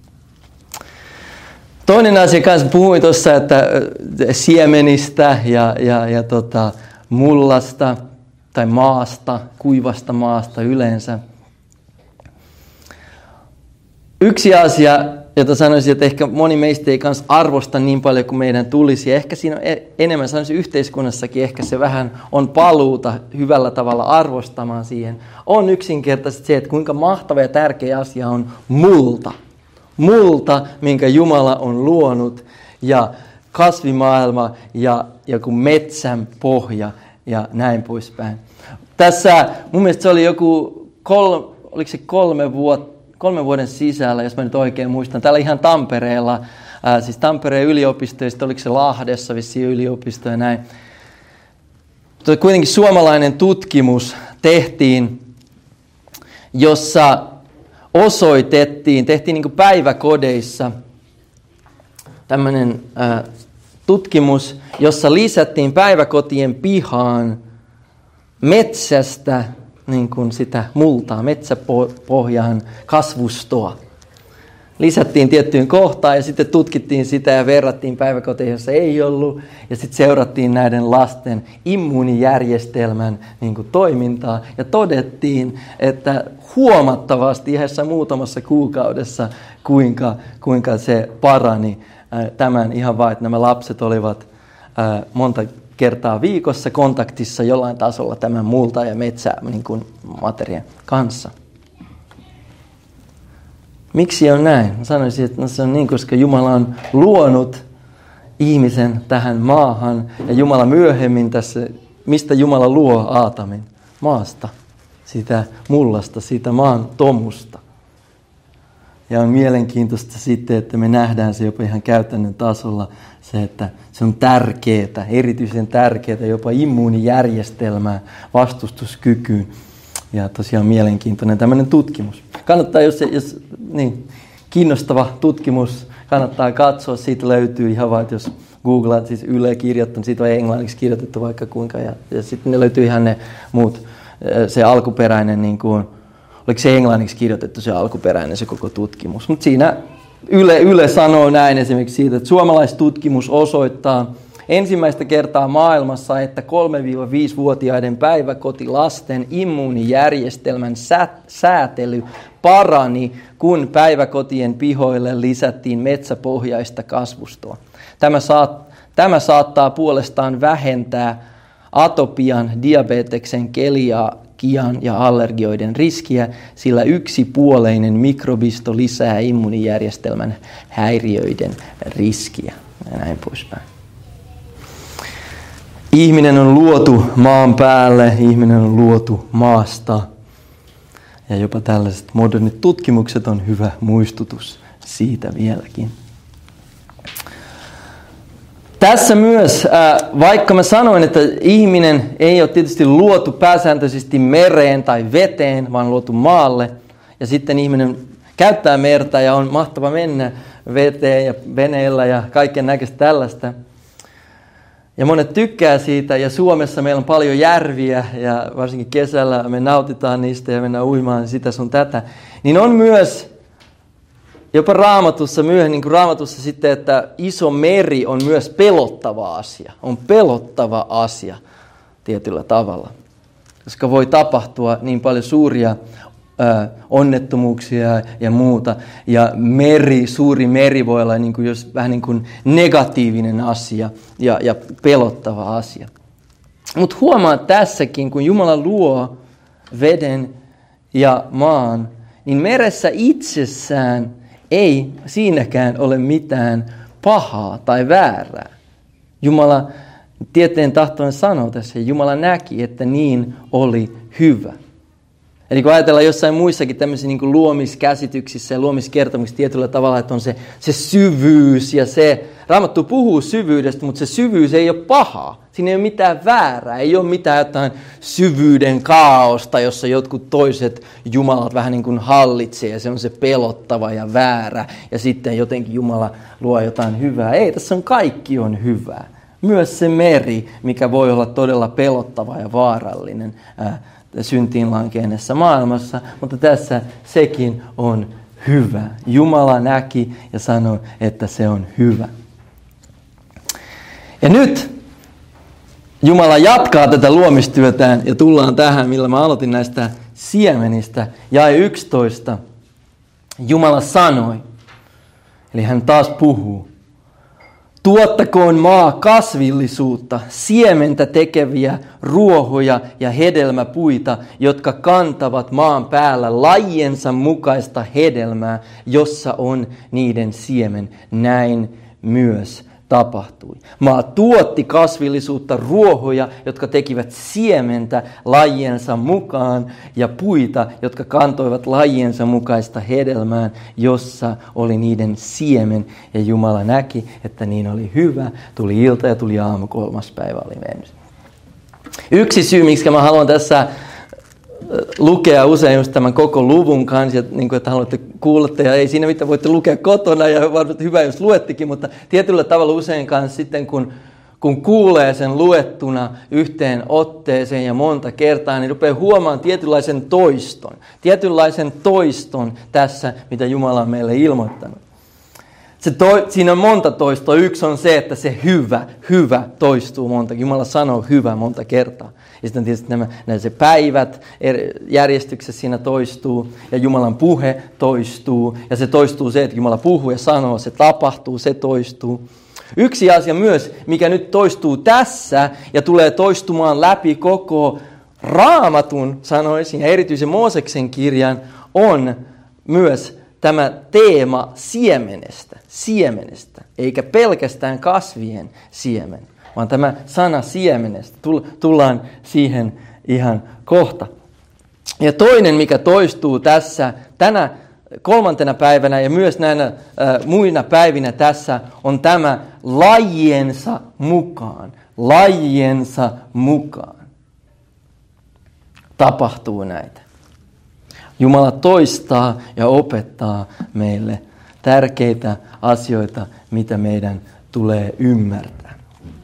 Toinen asia kanssa puhuin tuossa, että siemenistä ja, ja, ja tota, mullasta tai maasta, kuivasta maasta yleensä. Yksi asia, jota sanoisin, että ehkä moni meistä ei kanssa arvosta niin paljon kuin meidän tulisi. Ja ehkä siinä on enemmän, sanoisin yhteiskunnassakin, ehkä se vähän on paluuta hyvällä tavalla arvostamaan siihen. On yksinkertaisesti se, että kuinka mahtava ja tärkeä asia on multa. Multa, minkä Jumala on luonut, ja kasvimaailma ja joku metsän pohja ja näin poispäin. Tässä mun mielestä se oli joku kol, oliko se kolme vuotta, kolmen vuoden sisällä, jos mä nyt oikein muistan, täällä ihan Tampereella, ää, siis Tampereen yliopisto, ja sitten oliko se Lahdessa vissiin yliopisto ja näin. Mutta kuitenkin suomalainen tutkimus tehtiin, jossa osoitettiin, tehtiin niin kuin päiväkodeissa tämmöinen ää, tutkimus, jossa lisättiin päiväkotien pihaan metsästä niin kuin sitä multaa, metsäpohjaan kasvustoa. Lisättiin tiettyyn kohtaan ja sitten tutkittiin sitä ja verrattiin päiväkotiin, jossa ei ollut. Ja sitten seurattiin näiden lasten immuunijärjestelmän niin kuin toimintaa. Ja todettiin, että huomattavasti yhdessä muutamassa kuukaudessa, kuinka, kuinka se parani. Tämän ihan vain, että nämä lapset olivat monta kertaa viikossa kontaktissa jollain tasolla tämän multa- ja metsä niin kuin materian kanssa. Miksi on näin? Mä sanoisin, että no se on niin, koska Jumala on luonut ihmisen tähän maahan. Ja Jumala myöhemmin tässä, mistä Jumala luo Aatamin? Maasta, siitä mullasta, siitä maan tomusta. Ja on mielenkiintoista sitten, että me nähdään se jopa ihan käytännön tasolla, se, että se on tärkeää, erityisen tärkeää, jopa immuunijärjestelmään, vastustuskykyyn. Ja tosiaan mielenkiintoinen tämmöinen tutkimus. Kannattaa, jos, jos niin, kiinnostava tutkimus, kannattaa katsoa, siitä löytyy ihan vaan, jos googlaat, siis Yle kirjoittanut, siitä on englanniksi kirjoitettu vaikka kuinka, ja, ja sitten ne löytyy ihan ne muut, se alkuperäinen, niin kuin, oliko se englanniksi kirjoitettu se alkuperäinen, se koko tutkimus. Mutta siinä Yle, Yle sanoo näin esimerkiksi siitä, että suomalaistutkimus osoittaa ensimmäistä kertaa maailmassa, että kolme-viisivuotiaiden päiväkotilasten immuunijärjestelmän sä, säätely parani, kun päiväkotien pihoille lisättiin metsäpohjaista kasvustoa. Tämä, saat, tämä saattaa puolestaan vähentää atopian, diabeteksen, keliakian ja allergioiden riskiä, sillä yksipuoleinen mikrobisto lisää immuunijärjestelmän häiriöiden riskiä ja näin poispäin. Ihminen on luotu maan päälle, ihminen on luotu maasta. Ja jopa tällaiset modernit tutkimukset on hyvä muistutus siitä vieläkin. Tässä myös, vaikka mä sanoin, että ihminen ei ole tietysti luotu pääsääntöisesti mereen tai veteen, vaan luotu maalle. Ja sitten ihminen käyttää merta ja on mahtava mennä veteen ja veneellä ja kaiken näköistä tällaista. Ja monet tykkää siitä, ja Suomessa meillä on paljon järviä, ja varsinkin kesällä me nautitaan niistä ja mennään uimaan sitä sun tätä. Niin on myös, jopa Raamatussa myöhemmin, niin kuin Raamatussa sitten, että iso meri on myös pelottava asia. On pelottava asia tietyllä tavalla, koska voi tapahtua niin paljon suuria Ö, onnettomuuksia ja muuta. Ja meri, suuri meri voi olla niin kuin jos, vähän niin kuin negatiivinen asia ja, ja pelottava asia. Mutta huomaa tässäkin, kun Jumala luo veden ja maan, niin meressä itsessään ei siinäkään ole mitään pahaa tai väärää. Jumala tieteen tahtoen sanoo tässä, Jumala näki, että niin oli hyvä. Eli kun ajatellaan jossain muissakin tämmöisissä niin kuin luomiskäsityksissä ja luomiskertomuksissa tietyllä tavalla, että on se, se syvyys ja se, Raamattu puhuu syvyydestä, mutta se syvyys ei ole pahaa. Siinä ei ole mitään väärää, ei ole mitään jotain syvyyden kaaosta, jossa jotkut toiset jumalat vähän niin kuin hallitsee ja se on se pelottava ja väärä ja sitten jotenkin Jumala luo jotain hyvää. Ei, tässä on kaikki on hyvää. Myös se meri, mikä voi olla todella pelottava ja vaarallinen ää, syntiin lankeenessa maailmassa, mutta tässä sekin on hyvä. Jumala näki ja sanoi, että se on hyvä. Ja nyt Jumala jatkaa tätä luomistyötään ja tullaan tähän, millä mä aloitin näistä siemenistä. Jae yksitoista. Jumala sanoi, eli hän taas puhuu. Tuottakoon maa kasvillisuutta, siementä tekeviä ruohoja ja hedelmäpuita, jotka kantavat maan päällä lajiensa mukaista hedelmää, jossa on niiden siemen. Näin myös tapahtui. Maa tuotti kasvillisuutta, ruohoja, jotka tekivät siementä lajiensa mukaan, ja puita, jotka kantoivat lajiensa mukaista hedelmää, jossa oli niiden siemen. Ja Jumala näki, että niin oli hyvä. Tuli ilta ja tuli aamu, kolmas päivä oli mennyt. Yksi syy, miksi mä haluan tässä lukea usein just tämän koko luvun kanssa, niin kuin, että haluatte kuulla, ja ei siinä mitään, voitte lukea kotona, ja varmasti hyvä, jos luettikin, mutta tietyllä tavalla usein kanssa sitten, kun, kun kuulee sen luettuna yhteen otteeseen ja monta kertaa, niin rupeaa huomaamaan tietynlaisen toiston, tietynlaisen toiston tässä, mitä Jumala on meille ilmoittanut. Se to, siinä on monta toistoa. Yksi on se, että se hyvä, hyvä toistuu monta. Jumala sanoo hyvä monta kertaa. Ja sitten tietysti nämä, nämä se päivät järjestyksessä siinä toistuu. Ja Jumalan puhe toistuu. Ja se toistuu se, että Jumala puhuu ja sanoo. Se tapahtuu, se toistuu. Yksi asia myös, mikä nyt toistuu tässä ja tulee toistumaan läpi koko Raamatun, sanoisin, ja erityisen Mooseksen kirjan, on myös tämä teema siemenestä, siemenestä, eikä pelkästään kasvien siemen, vaan tämä sana siemenestä. Tullaan siihen ihan kohta. Ja toinen, mikä toistuu tässä tänä kolmantena päivänä ja myös näinä äh, muina päivinä tässä, on tämä lajiensa mukaan. Lajiensa mukaan. Tapahtuu näitä. Jumala toistaa ja opettaa meille tärkeitä asioita, mitä meidän tulee ymmärtää.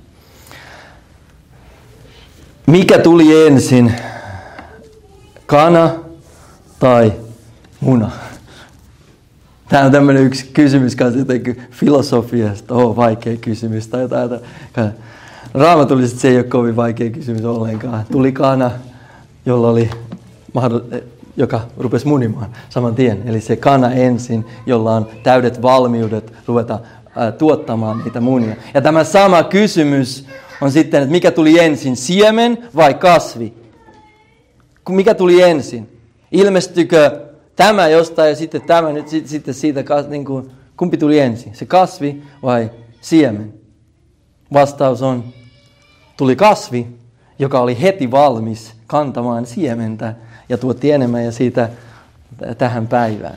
Mikä tuli ensin? Kana tai muna? Tämä on tämmöinen yksi kysymys kanssa jotenkin filosofiasta. Oh, vaikea kysymys. Tai jotain. Raamatullisesti se ei ole kovin vaikea kysymys ollenkaan. Tuli kana, jolla oli mahdollista, joka rupesi munimaan saman tien. Eli se kana ensin, jolla on täydet valmiudet ruveta ää, tuottamaan niitä munia. Ja tämä sama kysymys on sitten, että mikä tuli ensin, siemen vai kasvi? Mikä tuli ensin? Ilmestykö tämä jostain ja sitten tämä nyt sitten siitä, niin kuin, kumpi tuli ensin? Se kasvi vai siemen? Vastaus on, tuli kasvi, joka oli heti valmis kantamaan siementä ja tuotti enemmän ja siitä tähän päivään.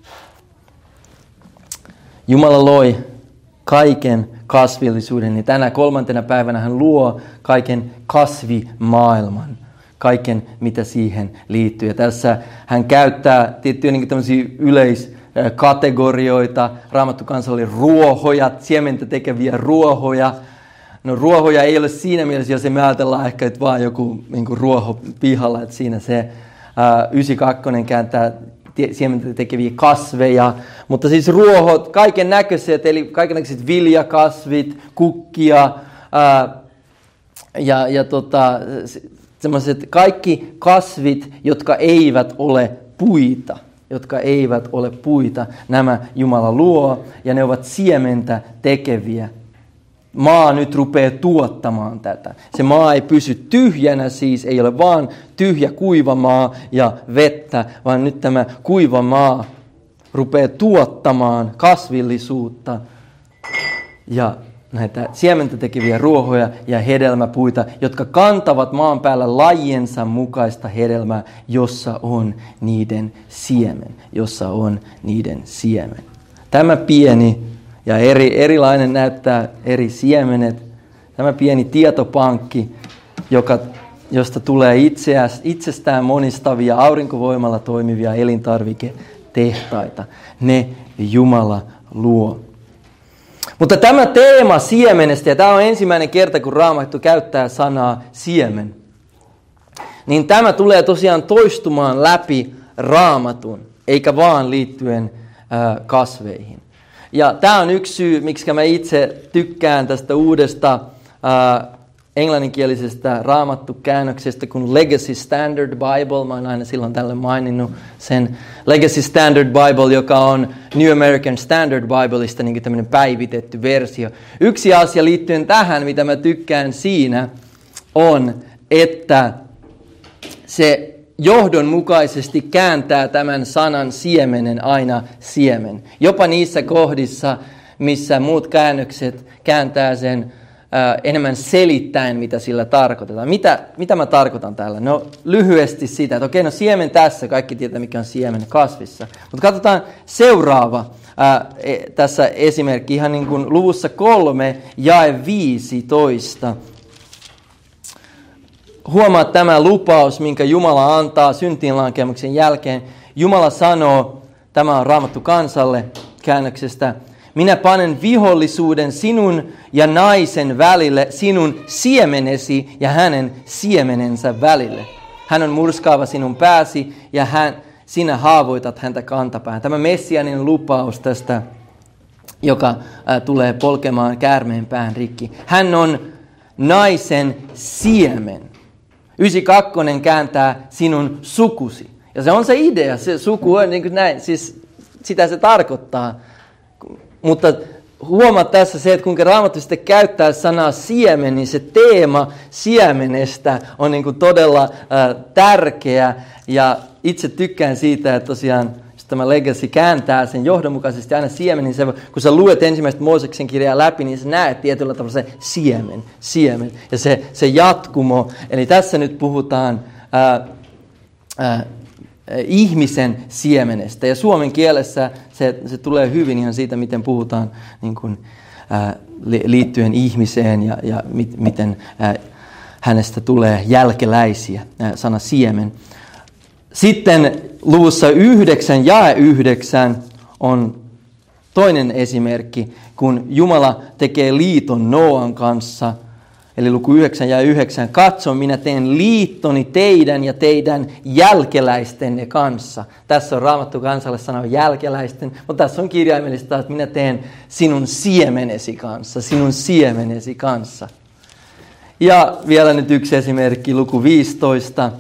Jumala loi kaiken kasvillisuuden, niin tänä kolmantena päivänä hän luo kaiken kasvimaailman, kaiken mitä siihen liittyy. Ja tässä hän käyttää tiettyjä niin tämmöisiä yleiskategorioita. Raamattu kanssa oli ruohoja, siementä tekeviä ruohoja. No ruohoja ei ole siinä mielessä, jos me ajatellaan ehkä, että vaan joku niin kuin ruoho pihalla, että siinä se ää, yhdeksänkymmentäkaksi kääntää siementä tekeviä kasveja, mutta siis ruohot, kaiken näköiset, eli kaiken näköiset viljakasvit, kukkia ää, ja, ja tota, semmoiset kaikki kasvit, jotka eivät ole puita, jotka eivät ole puita, nämä Jumala luo ja ne ovat siementä tekeviä. Maa nyt rupeaa tuottamaan tätä. Se maa ei pysy tyhjänä siis, ei ole vaan tyhjä kuiva maa ja vettä, vaan nyt tämä kuiva maa rupeaa tuottamaan kasvillisuutta ja näitä siementä tekeviä ruohoja ja hedelmäpuita, jotka kantavat maan päällä lajiensa mukaista hedelmää, jossa on niiden siemen, jossa on niiden siemen. Tämä pieni ja eri, erilainen näyttää eri siemenet, tämä pieni tietopankki, joka, josta tulee itseäs, itsestään monistavia aurinkovoimalla toimivia elintarviketehtaita, ne Jumala luo. Mutta tämä teema siemenestä, ja tämä on ensimmäinen kerta, kun Raamattu käyttää sanaa siemen, niin tämä tulee tosiaan toistumaan läpi Raamatun, eikä vaan liittyen äh, kasveihin. Ja tämä on yksi syy, miksi mä itse tykkään tästä uudesta äh, englanninkielisestä raamattukäännöksestä kuin Legacy Standard Bible. Mä oon aina silloin tällöin maininnut sen Legacy Standard Bible, joka on New American Standard Bibleista niin kuin tämmöinen päivitetty versio. Yksi asia liittyen tähän, mitä mä tykkään siinä, on, että se johdonmukaisesti kääntää tämän sanan siemenen aina siemen. Jopa niissä kohdissa, missä muut käännökset kääntää sen Äh, enemmän selittäen, mitä sillä tarkoitetaan. Mitä, mitä mä tarkoitan tällä? No lyhyesti sitä, että okei, no siemen tässä, kaikki tietää mikä on siemen kasvissa. Mutta katsotaan seuraava äh, tässä esimerkki, ihan niin kuin luvussa kolme, jae viisitoista. Huomaa tämä lupaus, minkä Jumala antaa syntiinlankemuksen jälkeen. Jumala sanoo, tämä on Raamattu kansalle käännöksestä, minä panen vihollisuuden sinun ja naisen välille, sinun siemenesi ja hänen siemenensä välille. Hän on murskaava sinun pääsi ja hän, sinä haavoitat häntä kantapään. Tämä messiaaninen lupaus tästä, joka äh, tulee polkemaan käärmeen pään rikki. Hän on naisen siemen. yhdeksänkymmentäkaksi kääntää sinun sukusi. Ja se on se idea, se suku on niin kuin näin, siis sitä se tarkoittaa. Mutta huomaa tässä se, että kuinka Raamattu sitten käyttää sanaa siemen, niin se teema siemenestä on niin kuin todella äh, tärkeä. Ja itse tykkään siitä, että tosiaan jos tämä Legacy kääntää sen johdonmukaisesti aina siemen, niin se, kun sä luet ensimmäistä Mooseksen kirjaa läpi, niin sä näet tietyllä tavalla se siemen, siemen ja se, se jatkumo. Eli tässä nyt puhutaan Äh, äh, ihmisen siemenestä. Ja suomen kielessä se, se tulee hyvin ihan siitä, miten puhutaan niin kuin, ää, liittyen ihmiseen ja, ja mit, miten ää, hänestä tulee jälkeläisiä, ää, sana siemen. Sitten luvussa yhdeksän, jae yhdeksän on toinen esimerkki, kun Jumala tekee liiton Nooan kanssa. Eli luku yhdeksän ja yhdeksän. Katso, minä teen liittoni teidän ja teidän jälkeläistenne kanssa. Tässä on Raamattu kansalle sanoo jälkeläisten, mutta tässä on kirjaimellista, että minä teen sinun siemenesi kanssa, sinun siemenesi kanssa. Ja vielä nyt yksi esimerkki, luku viisitoista,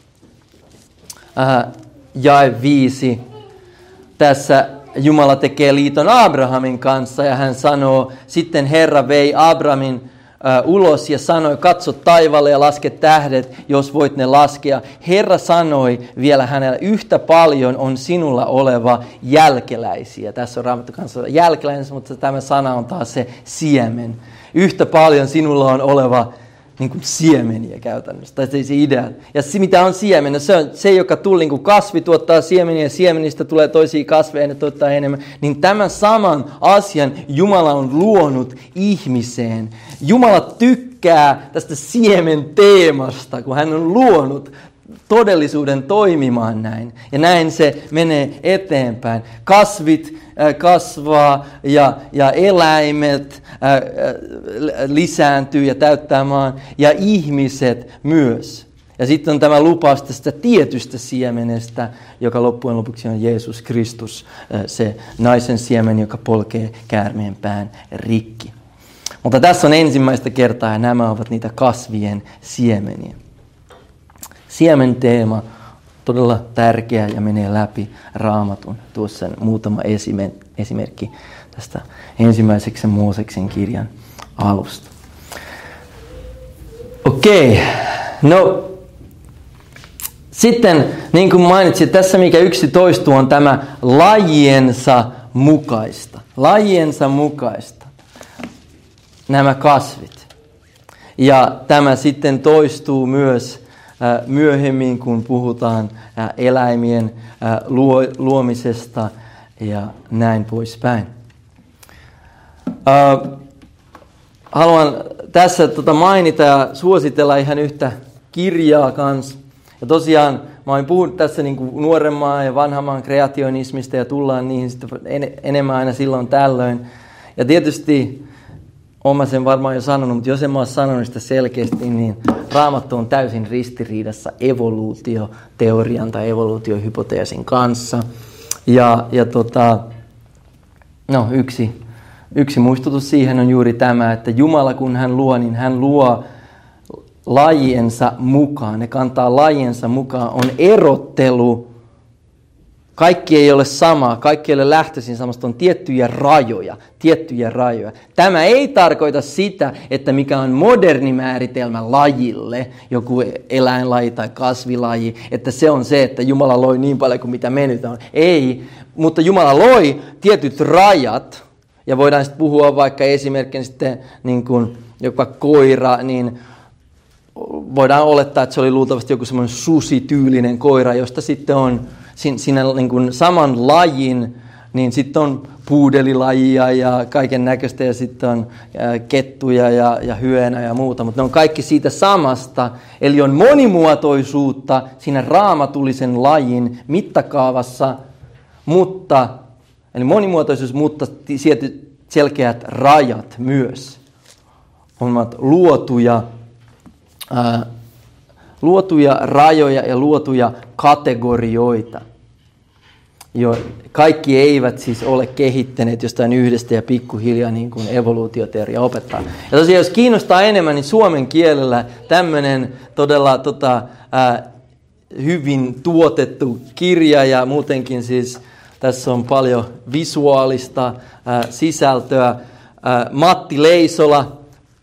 äh, jae viisi. Tässä Jumala tekee liiton Abrahamin kanssa ja hän sanoo, sitten Herra vei Abrahamin Uh, ulos ja sanoi, katso taivaalle ja laske tähdet, jos voit ne laskea. Herra sanoi vielä hänelle, yhtä paljon on sinulla oleva jälkeläisiä. Tässä on Raamattu kanssa jälkeläinen, mutta tämä sana on taas se siemen. Yhtä paljon sinulla on oleva niin kuin siemeniä käytännössä, tai se idea. Ja se, mitä on siemen, no se on se, joka tuli, niin kuin kasvi tuottaa siemeniä, ja siemenistä tulee toisia kasveja, ja ne tuottaa enemmän. Niin tämän saman asian Jumala on luonut ihmiseen. Jumala tykkää tästä siemen teemasta, kun hän on luonut todellisuuden toimimaan näin. Ja näin se menee eteenpäin. Kasvit äh, kasvaa ja, ja eläimet äh, äh, lisääntyy ja täyttää maan. Ja ihmiset myös. Ja sitten on tämä lupaus tästä tietystä siemenestä, joka loppujen lopuksi on Jeesus Kristus. Äh, se naisen siemen, joka polkee käärmeen pään rikki. Mutta tässä on ensimmäistä kertaa ja nämä ovat niitä kasvien siemeniä. Siemen teema todella tärkeä ja menee läpi Raamatun. Tuossa muutama esimerkki tästä ensimmäiseksi Mooseksen kirjan alusta. Okei, no sitten niin kuin mainitsin, tässä mikä yksi toistuu on tämä lajiensa mukaista. Lajiensa mukaista. nämä kasvit. Ja tämä sitten toistuu myös myöhemmin, kun puhutaan eläimien luomisesta ja näin poispäin. Haluan tässä tota mainita ja suositella ihan yhtä kirjaa kanssa. Ja tosiaan mä oon puhunut tässä niin kuin nuoremman ja vanhamman kreationismista ja tullaan niihin sitten en, enemmän aina silloin tällöin. Ja tietysti olen mä sen varmaan jo sanonut, mutta jos en mä ole sanonut sitä selkeästi, niin Raamattu on täysin ristiriidassa evoluutioteorian tai evoluutiohypoteesin kanssa. Ja, ja tota, no yksi, yksi muistutus siihen on juuri tämä, että Jumala kun hän luo, niin hän luo lajiensa mukaan. Ne kantaa lajiensa mukaan. On erottelu. Kaikki ei ole samaa. Kaikki ei ole lähtöisin samasta. On tiettyjä rajoja. Tiettyjä rajoja. Tämä ei tarkoita sitä, että mikä on moderni määritelmä lajille, joku eläinlaji tai kasvilaji, että se on se, että Jumala loi niin paljon kuin mitä me nyt on. Ei, mutta Jumala loi tietyt rajat. Ja voidaan sitten puhua vaikka esimerkkinä sitten niin kuin jopa koira, niin voidaan olettaa, että se oli luultavasti joku semmoinen susityylinen koira, josta sitten on siinä niin kuin saman lajin, niin sitten on puudelilajia ja kaiken näköistä ja sitten on kettuja ja, ja hyönä ja muuta, mutta ne on kaikki siitä samasta. Eli on monimuotoisuutta siinä raamatullisen lajin mittakaavassa, mutta, eli monimuotoisuus, mutta selkeät rajat myös ovat luotuja Ää, luotuja rajoja ja luotuja kategorioita. Jo, kaikki eivät siis ole kehittäneet jostain yhdestä ja pikkuhiljaa niin kuin evoluutioteoria opettaa. Ja tosiaan jos kiinnostaa enemmän, niin suomen kielellä tämmöinen todella tota, ää, hyvin tuotettu kirja ja muutenkin siis tässä on paljon visuaalista ää, sisältöä. Ää, Matti Leisola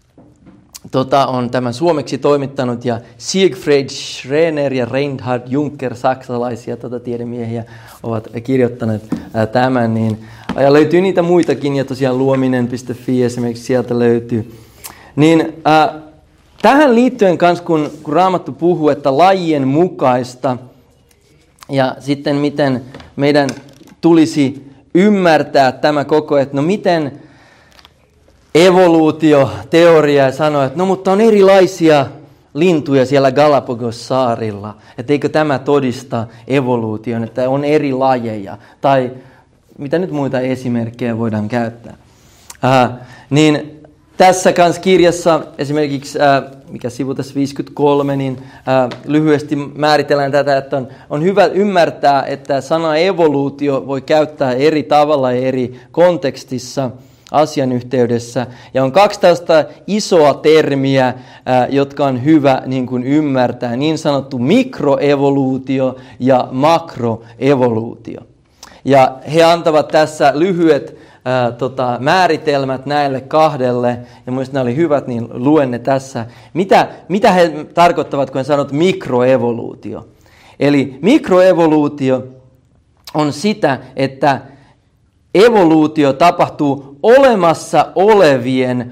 Tota, on tämän suomeksi toimittanut ja Siegfried Schreiner ja Reinhard Juncker, saksalaisia tota, tiedemiehiä, ovat kirjoittaneet ää, tämän. Niin, ja löytyy niitä muitakin ja tosiaan luominen piste fi esimerkiksi sieltä löytyy. Niin, ää, tähän liittyen kanssa, kun, kun Raamattu puhuu, että lajien mukaista ja sitten miten meidän tulisi ymmärtää tämä koko, että no miten evoluutioteoria sanoo, että no mutta on erilaisia lintuja siellä Galapagos-saarilla. Että eikö tämä todista evoluution, että on eri lajeja. Tai mitä nyt muita esimerkkejä voidaan käyttää. Äh, niin tässä kanssa kirjassa esimerkiksi, äh, mikä sivu tässä viisikymmentäkolme, niin äh, lyhyesti määritellään tätä, että on, on hyvä ymmärtää, että sana evoluutio voi käyttää eri tavalla ja eri kontekstissa asian yhteydessä. Ja on kaksi tällaista isoa termiä, ää, jotka on hyvä niin kuin ymmärtää. Niin sanottu mikroevoluutio ja makroevoluutio. Ja he antavat tässä lyhyet ää, tota, määritelmät näille kahdelle. Ja mielestäni nämä oli hyvät, niin luen ne tässä. Mitä, mitä he tarkoittavat, kun he sanovat mikroevoluutio? Eli mikroevoluutio on sitä, että evoluutio tapahtuu olemassa olevien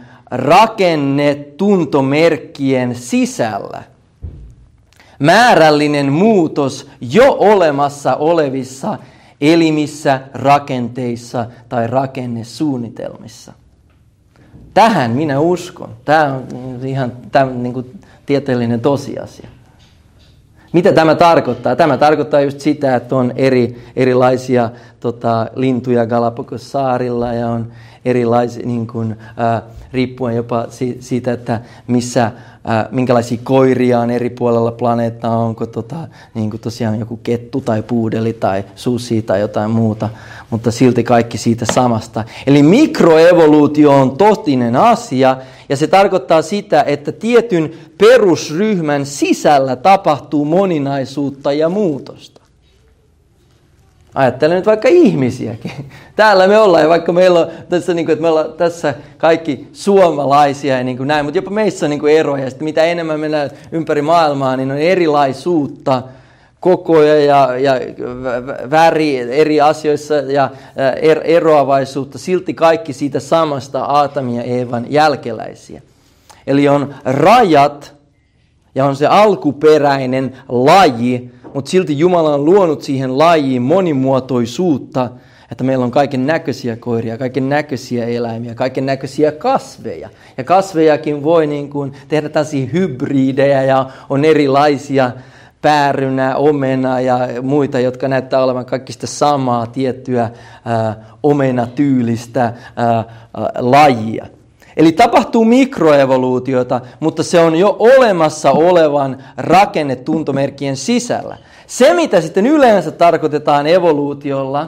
rakennetuntomerkkien sisällä. Määrällinen muutos jo olemassa olevissa elimissä, rakenteissa tai rakennesuunnitelmissa. Tähän minä uskon. Tämä on ihan tämä, niin kuin tieteellinen tosiasia. Mitä tämä tarkoittaa? Tämä tarkoittaa just sitä, että on eri, erilaisia tota, lintuja Galapagos-saarilla ja on erilaisia, niin kuin, ää, riippuen jopa si- siitä, että missä, ää, minkälaisia koiria on eri puolella planeettaa, onko tota, niin kuin tosiaan joku kettu tai puudeli tai susi tai jotain muuta, mutta silti kaikki siitä samasta. Eli mikroevoluutio on totinen asia. Ja se tarkoittaa sitä, että tietyn perusryhmän sisällä tapahtuu moninaisuutta ja muutosta. Ajattelen nyt vaikka ihmisiäkin. Täällä me ollaan, ja vaikka meillä on tässä, niin kuin, että me ollaan tässä kaikki suomalaisia ja niin kuin näin, mutta jopa meissä on niin kuin eroja. Ja sitten mitä enemmän mennään ympäri maailmaa, niin on erilaisuutta. kokoja ja, ja väri eri asioissa ja er, eroavaisuutta, silti kaikki siitä samasta Aatamin ja Eevan jälkeläisiä. Eli on rajat ja on se alkuperäinen laji, mutta silti Jumala on luonut siihen lajiin monimuotoisuutta, että meillä on kaiken näköisiä koiria, kaiken näköisiä eläimiä, kaiken näköisiä kasveja. Ja kasvejakin voi niin kuin tehdä tällaisia hybridejä ja on erilaisia päärynä, omena ja muita, jotka näyttää olevan kaikista samaa tiettyä ää, omenatyylistä ää, ää, lajia. Eli tapahtuu mikroevoluutiota, mutta se on jo olemassa olevan rakennetuntomerkkien sisällä. Se, mitä sitten yleensä tarkoitetaan evoluutiolla,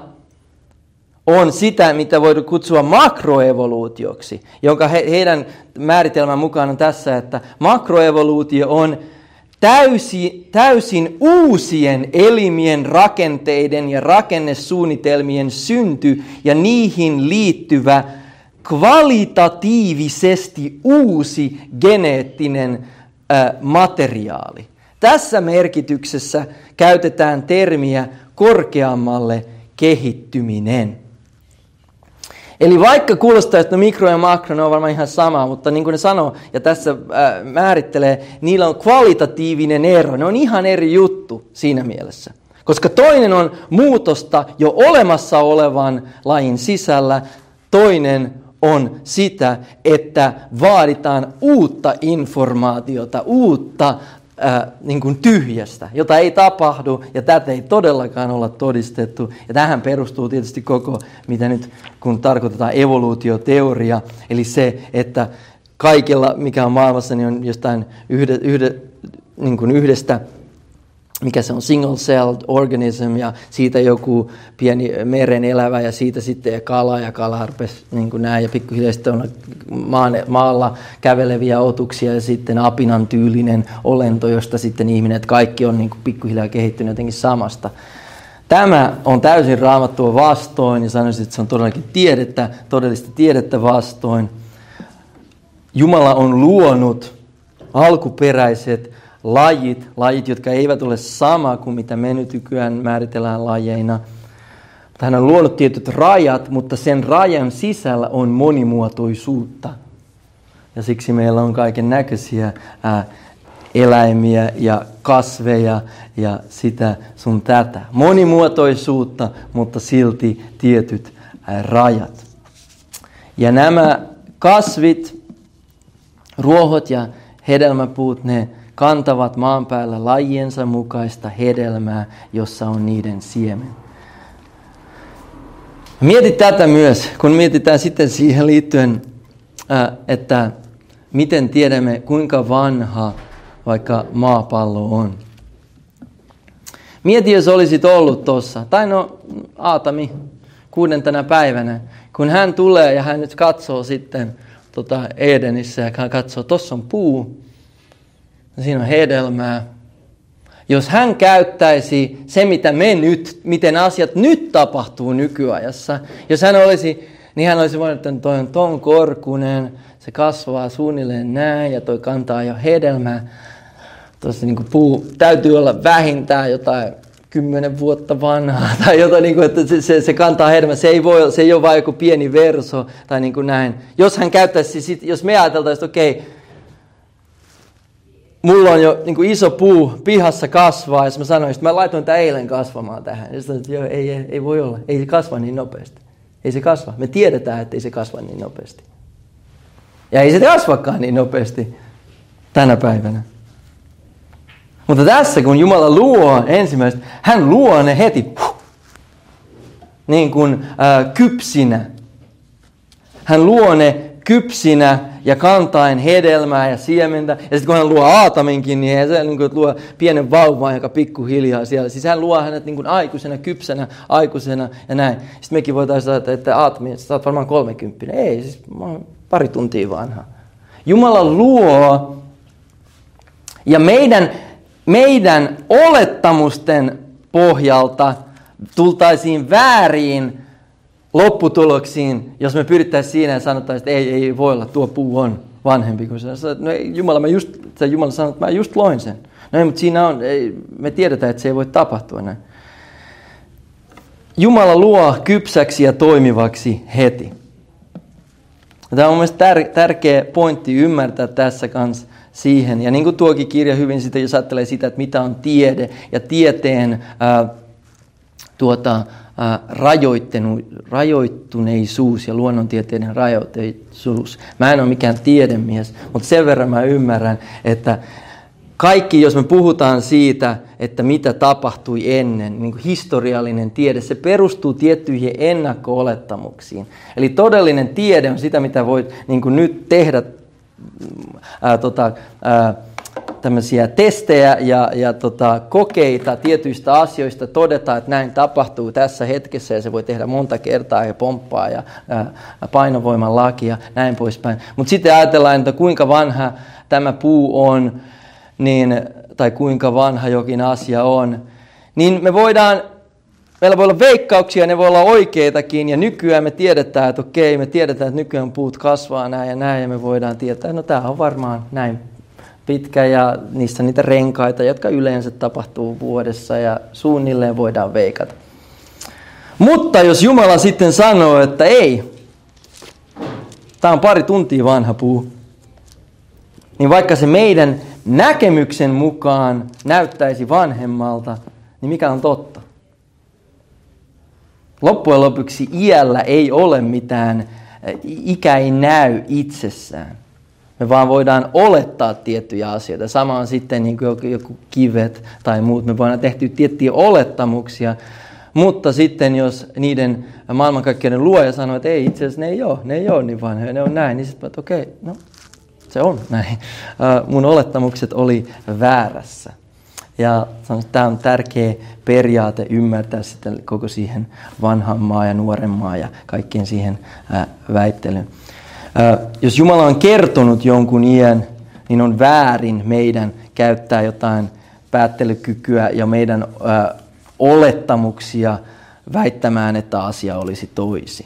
on sitä, mitä voidaan kutsua makroevoluutioksi, jonka he, heidän määritelmän mukaan on tässä, että makroevoluutio on täysi, täysin uusien elimien, rakenteiden ja rakennesuunnitelmien synty ja niihin liittyvä kvalitatiivisesti uusi geneettinen äh, materiaali. Tässä merkityksessä käytetään termiä korkeammalle kehittyminen. Eli vaikka kuulostaa, että no mikro ja makro, ne on varmaan ihan sama, mutta niin kuin ne sanoo ja tässä ää, määrittelee, niillä on kvalitatiivinen ero. Ne on ihan eri juttu siinä mielessä. Koska toinen on muutosta jo olemassa olevan lajin sisällä, toinen on sitä, että vaaditaan uutta informaatiota, uutta Äh, niin kuin tyhjästä, jota ei tapahdu, ja tätä ei todellakaan olla todistettu. Ja tähän perustuu tietysti koko, mitä nyt kun tarkoitetaan evoluutioteoria, eli se, että kaikilla, mikä on maailmassa, niin on jostain yhde, yhde, niin kuin yhdestä, mikä se on, single-celled organism, ja siitä joku pieni meren elävä, ja siitä sitten kala, ja kala harpesi niin kuin näin, ja pikkuhiljaa sitten on maan, maalla käveleviä otuksia, ja sitten apinan tyylinen olento, josta sitten ihminen, että kaikki on niin kuin pikkuhiljaa kehittynyt jotenkin samasta. Tämä on täysin Raamattua vastoin, ja sanoisin, että se on todellakin tiedettä, todellista tiedettä vastoin. Jumala on luonut alkuperäiset lajit, lajit, jotka eivät ole sama kuin mitä me nyt nykyään määritellään lajeina. Hän on luonut tietyt rajat, mutta sen rajan sisällä on monimuotoisuutta. Ja siksi meillä on kaiken näköisiä ää, eläimiä ja kasveja ja sitä sun tätä. Monimuotoisuutta, mutta silti tietyt ää, rajat. Ja nämä kasvit, ruohot ja hedelmäpuut, ne kantavat maan päällä lajiensa mukaista hedelmää, jossa on niiden siemen. Mietit tätä myös, kun mietitään sitten siihen liittyen, että miten tiedämme, kuinka vanha vaikka maapallo on. Mieti, jos olisit ollut tuossa, tai no Aatami kuudentena päivänä, kun hän tulee ja hän nyt katsoo sitten tota Edenissä ja hän katsoo, tuossa on puu, siinä on hedelmää. Jos hän käyttäisi se, mitä me nyt, miten asiat nyt tapahtuu nykyajassa, jos hän olisi, niin hän olisi voinut, että toi on ton korkunen, se kasvaa suunnilleen näin ja toi kantaa jo hedelmää. Tuossa niin kuin puu täytyy olla vähintään jotain kymmenen vuotta vanhaa tai jotain, niin kuin, että se, se, se kantaa hedelmää. Se ei, voi, se ei ole vain joku pieni verso tai niin kuin näin. Jos hän käyttäisi, sit, jos me ajateltaisiin, että okei, okay, mulla on jo niin kuin iso puu pihassa kasvaa, ja mä sanoin, että mä laitoin tämän eilen kasvamaan tähän. Ja sanoin, että joo, ei, ei, ei voi olla, ei se kasva niin nopeasti. Ei se kasva. Me tiedetään, että ei se kasva niin nopeasti. Ja ei se kasvakaan niin nopeasti tänä päivänä. Mutta tässä, kun Jumala luo ensimmäistä, hän luo ne heti huh, niin kuin äh, kypsinä. Hän luo ne kypsinä ja kantaen hedelmää ja siementä. Ja sitten kun hän luo Aataminkin, niin se niin kuin, luo pienen vauvan, joka pikkuhiljaa siellä. Siis hän luo hänet niin kuin aikuisena, kypsänä, aikuisena ja näin. Sitten mekin voitaisiin ajatella, että Aatami, sä oot varmaan kolmekymppinen. Ei, siis mä oon pari tuntia vanha. Jumala luo ja meidän, meidän olettamusten pohjalta tultaisiin vääriin lopputuloksiin, jos me pyrittäisiin siinä ja sanottaisiin, että ei, ei voi olla, tuo puu on vanhempi kuin se. No ei, Jumala, mä just, Jumala sanoi, että mä just loin sen. No ei, mutta siinä on, ei, me tiedetään, että se ei voi tapahtua näin. Jumala luo kypsäksi ja toimivaksi heti. Tämä on mielestäni tär- tärkeä pointti ymmärtää tässä kanssa siihen. Ja niin kuin tuokin kirja hyvin sitten, jos ajattelee sitä, että mitä on tiede ja tieteen ää, tuota, ää, rajoittuneisuus ja luonnontieteiden rajoitteisuus. Mä en ole mikään tiedemies, mutta sen verran mä ymmärrän, että kaikki, jos me puhutaan siitä, että mitä tapahtui ennen, niin kuin historiallinen tiede, se perustuu tiettyihin ennakko-olettamuksiin. Eli todellinen tiede on sitä, mitä voit niin kuin nyt tehdä ää, tota, ää, tämmöisiä testejä ja, ja tota, kokeita tietyistä asioista, todeta, että näin tapahtuu tässä hetkessä ja se voi tehdä monta kertaa ja pomppaa ja ää, painovoiman lakia, näin poispäin. Mutta sitten ajatellaan, että kuinka vanha tämä puu on, niin, tai kuinka vanha jokin asia on, niin me voidaan, meillä voi olla veikkauksia, ne voi olla oikeitakin, ja nykyään me tiedetään, että okei, me tiedetään, että nykyään puut kasvaa näin ja näin, ja me voidaan tietää, no tämä on varmaan näin pitkä, ja niissä niitä renkaita, jotka yleensä tapahtuu vuodessa, ja suunnilleen voidaan veikata. Mutta jos Jumala sitten sanoo, että ei, tämä on pari tuntia vanha puu, niin vaikka se meidän näkemyksen mukaan näyttäisi vanhemmalta, niin mikä on totta? Loppujen lopuksi iällä ei ole mitään, ikä ei näy itsessään. Me vaan voidaan olettaa tiettyjä asioita. Sama on sitten niin kuin joku kivet tai muut. Me voidaan tehdä tiettyjä olettamuksia, mutta sitten jos niiden maailmankaikkeuden luoja sanoo, että ei itse asiassa ne ei ole, ne ei ole niin vanhoja, ne on näin, niin sitten että okei, okay, no se on näin. Uh, mun olettamukset oli väärässä. Ja tämä on tärkeä periaate ymmärtää sitten koko siihen vanhan maa ja nuoren maa ja kaikkien siihen uh, väittelyyn. Uh, jos Jumala on kertonut jonkun iän, niin on väärin meidän käyttää jotain päättelykykyä ja meidän uh, olettamuksia väittämään, että asia olisi toisin.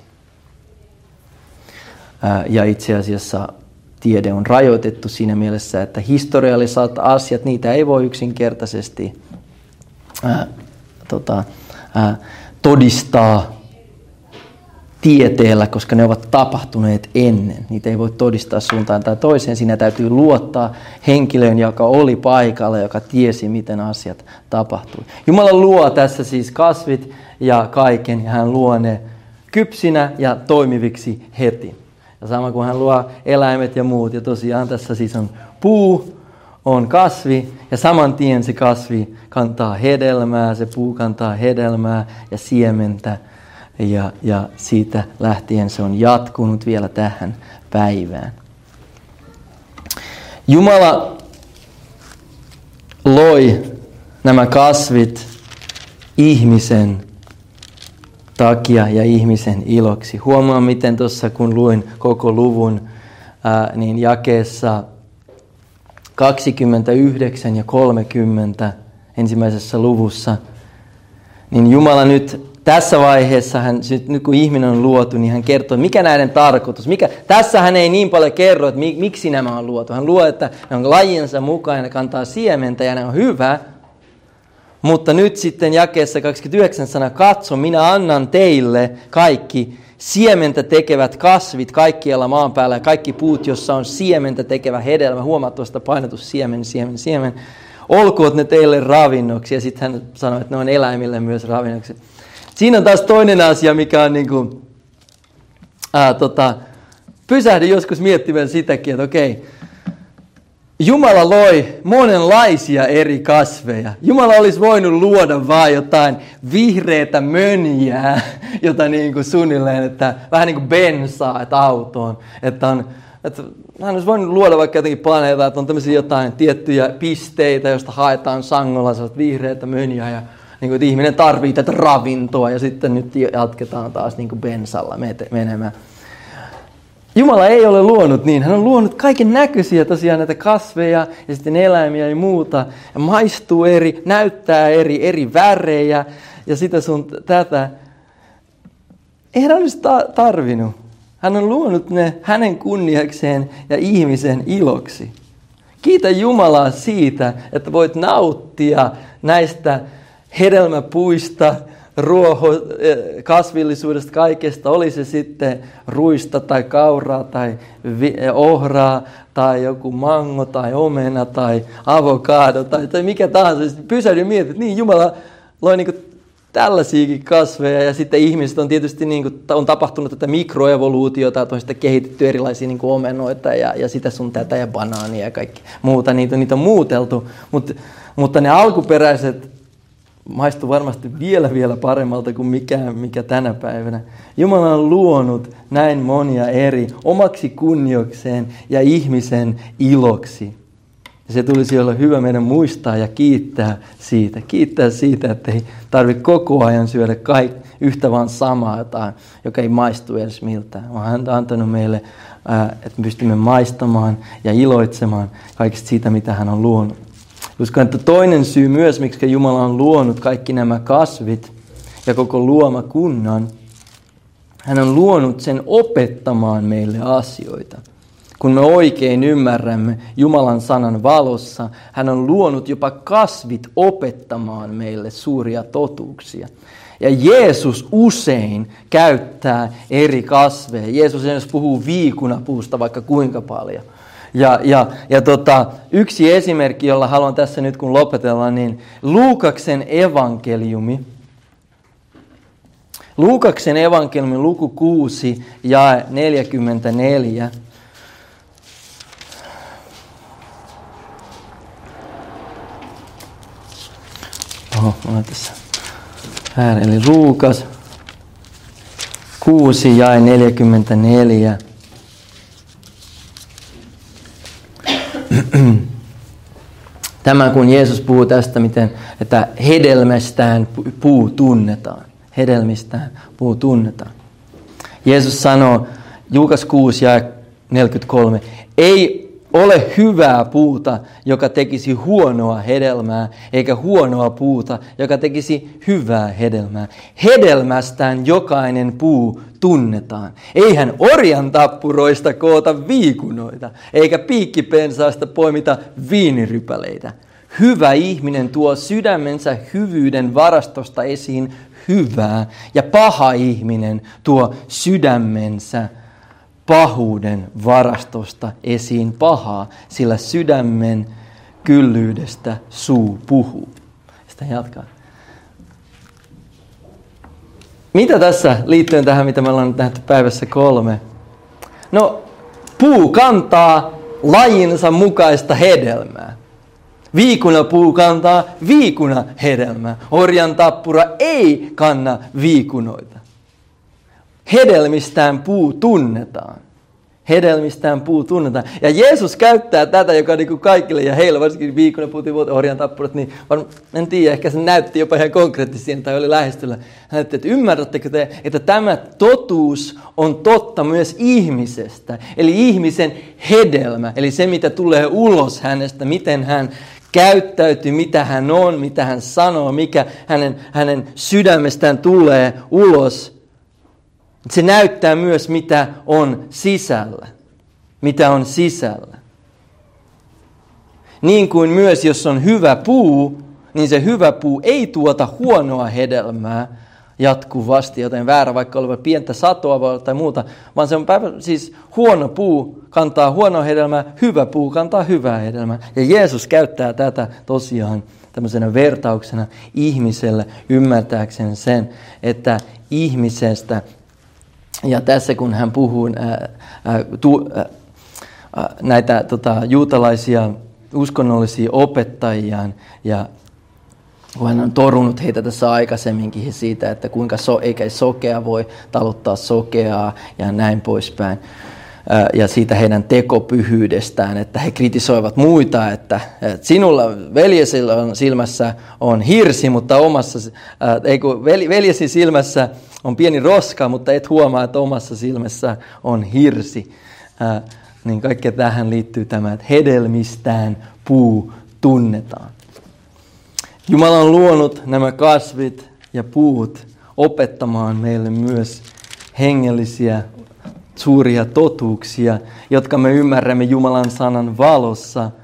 Uh, ja itse asiassa tiede on rajoitettu siinä mielessä, että historialliset asiat, niitä ei voi yksinkertaisesti ää, tota, ää, todistaa tieteellä, koska ne ovat tapahtuneet ennen. Niitä ei voi todistaa suuntaan tai toiseen. Siinä täytyy luottaa henkilöön, joka oli paikalla, joka tiesi, miten asiat tapahtui. Jumala luo tässä siis kasvit ja kaiken, ja hän luo ne kypsinä ja toimiviksi heti. Ja sama kuin hän luo eläimet ja muut. Ja tosiaan tässä siis on puu, on kasvi. Ja saman tien se kasvi kantaa hedelmää, se puu kantaa hedelmää ja siementä. Ja, ja siitä lähtien se on jatkunut vielä tähän päivään. Jumala loi nämä kasvit ihmisen takia ja ihmisen iloksi. Huomaa, miten tuossa kun luin koko luvun, ää, niin jakeessa kaksikymmentäyhdeksän ja kolmekymmentä ensimmäisessä luvussa, niin Jumala nyt tässä vaiheessa, hän, nyt kun ihminen on luotu, niin hän kertoo, mikä näiden tarkoitus. Mikä, tässä hän ei niin paljon kerro, että miksi nämä on luotu. Hän luo, että ne on lajinsa mukaan ja ne kantaa siementä ja ne on hyvä. Mutta nyt sitten jakeessa kaksikymmentäyhdeksän sana, katso, minä annan teille kaikki siementä tekevät kasvit kaikkialla maan päällä ja kaikki puut, jossa on siementä tekevä hedelmä, huomattavasta painotus siemen, siemen, siemen. Olkoot ne teille ravinnoksi. Ja sitten hän sanoi, että ne on eläimille myös ravinnoksi. Siinä on taas toinen asia, mikä on niin kuin, ää, tota, pysähdin joskus miettimään sitäkin, että okei, Jumala loi monenlaisia eri kasveja. Jumala olisi voinut luoda vain jotain vihreätä mönjää, jota niin kuin suunnilleen, että vähän niin kuin bensaa, että autoon. Että on, että hän olisi voinut luoda vaikka jotenkin planeetaa, että on tämmöisiä jotain tiettyjä pisteitä, joista haetaan sangolla sellaista vihreätä mönjää ja niin kuin, että ihminen tarvitsee tätä ravintoa ja sitten nyt jatketaan taas niin kuin bensalla menemään. Jumala ei ole luonut niin. Hän on luonut kaiken näköisiä tosiaan näitä kasveja ja sitten eläimiä ja muuta. Ja maistuu eri, näyttää eri, eri värejä ja sitä sun tätä. Ei hän olisi ta- tarvinnut. Hän on luonut ne hänen kunniakseen ja ihmisen iloksi. Kiitä Jumalaa siitä, että voit nauttia näistä hedelmäpuista, ruoho, kasvillisuudesta, kaikesta. Oli se sitten ruista tai kauraa tai ohraa tai joku mango tai omena tai avokado tai, tai mikä tahansa. Pysähdy ja mietit, että niin Jumala loi niin kuin tällaisiakin kasveja ja sitten ihmiset on tietysti niin kuin, on tapahtunut tätä mikroevoluutiota, että on sitten kehitetty erilaisia niin kuin omenoita ja, ja sitä sun tätä ja banaania ja kaikki muuta, niitä, niitä on muuteltu, Mut, mutta ne alkuperäiset maistuu varmasti vielä vielä paremmalta kuin mikään, mikä tänä päivänä. Jumala on luonut näin monia eri omaksi kunniokseen ja ihmisen iloksi. Ja se tulisi olla hyvä meidän muistaa ja kiittää siitä. Kiittää siitä, että ei tarvitse koko ajan syödä kaik, yhtä vaan samaa jotain, joka ei maistu edes miltään. Vaan hän on antanut meille, ää, että me pystymme maistamaan ja iloitsemaan kaikesta siitä, mitä hän on luonut. Uskon, että toinen syy myös, miksi Jumala on luonut kaikki nämä kasvit ja koko luomakunnan, hän on luonut sen opettamaan meille asioita. Kun me oikein ymmärrämme Jumalan sanan valossa, hän on luonut jopa kasvit opettamaan meille suuria totuuksia. Ja Jeesus usein käyttää eri kasveja. Jeesus jos puhuu viikunapuusta vaikka kuinka paljon. Ja, ja, ja tota, yksi esimerkki, jolla haluan tässä nyt kun lopetellaan, niin Luukaksen evankeliumi. Luukaksen evankeliumi luku kuusi ja neljäkymmentäneljä. Oho, mulla tässä väärin. Eli Luukas kuusi ja neljäkymmentäneljä. Tämä kun Jeesus puhuu tästä, miten, että hedelmästään puu tunnetaan. Hedelmistään puu tunnetaan. Jeesus sanoo, Luukas kuusi ja neljäkymmentäkolme, ei ole hyvää puuta, joka tekisi huonoa hedelmää, eikä huonoa puuta, joka tekisi hyvää hedelmää. Hedelmästään jokainen puu tunnetaan. Eihän orjan tappuroista koota viikunoita, eikä piikkipensaasta poimita viinirypäleitä. Hyvä ihminen tuo sydämensä hyvyyden varastosta esiin hyvää, ja paha ihminen tuo sydämensä pahuuden varastosta esiin pahaa, sillä sydämen kyllyydestä suu puhuu. Sitä jatkaa. Mitä tässä liittyen tähän, mitä me ollaan nyt nähty päivässä kolme? No, puu kantaa lajinsa mukaista hedelmää. Viikunapuu kantaa viikuna hedelmää. Orjan tappura ei kanna viikunoita. Hedelmistään puu tunnetaan. Hedelmistään puu tunnetaan. Ja Jeesus käyttää tätä, joka niin kuin kaikille ja heillä, varsinkin viikunapuut ja orjan tappurat, niin en tiedä, ehkä se näytti jopa ihan konkreettisesti tai oli lähestyllä. Hän näytti, että ymmärrättekö te, että tämä totuus on totta myös ihmisestä. Eli ihmisen hedelmä, eli se mitä tulee ulos hänestä, miten hän käyttäytyy, mitä hän on, mitä hän sanoo, mikä hänen, hänen sydämestään tulee ulos. Se näyttää myös, mitä on sisällä. Mitä on sisällä. Niin kuin myös, jos on hyvä puu, niin se hyvä puu ei tuota huonoa hedelmää jatkuvasti, joten väärä vaikka oleva pientä satoa tai muuta, vaan se on päivä, siis huono puu kantaa huonoa hedelmää, hyvä puu kantaa hyvää hedelmää. Ja Jeesus käyttää tätä tosiaan tämmöisenä vertauksena ihmiselle ymmärtääkseen sen, että ihmisestä. Ja tässä kun hän puhuu ää, ää, tu, ää, näitä tota, juutalaisia uskonnollisia opettajiaan ja kun hän on torunut heitä tässä aikaisemminkin siitä, että kuinka so, eikä sokea voi taluttaa sokeaa ja näin poispäin. Ää, ja siitä heidän tekopyhyydestään, että he kritisoivat muita, että, että sinulla veljesi silmässä on hirsi, mutta omassa, ää, ei kun veljesi silmässä on pieni roska, mutta et huomaa, että omassa silmässä on hirsi. Ää, niin kaikkea tähän liittyy tämä, että hedelmistään puu tunnetaan. Jumala on luonut nämä kasvit ja puut opettamaan meille myös hengellisiä suuria totuuksia, jotka me ymmärrämme Jumalan sanan valossa.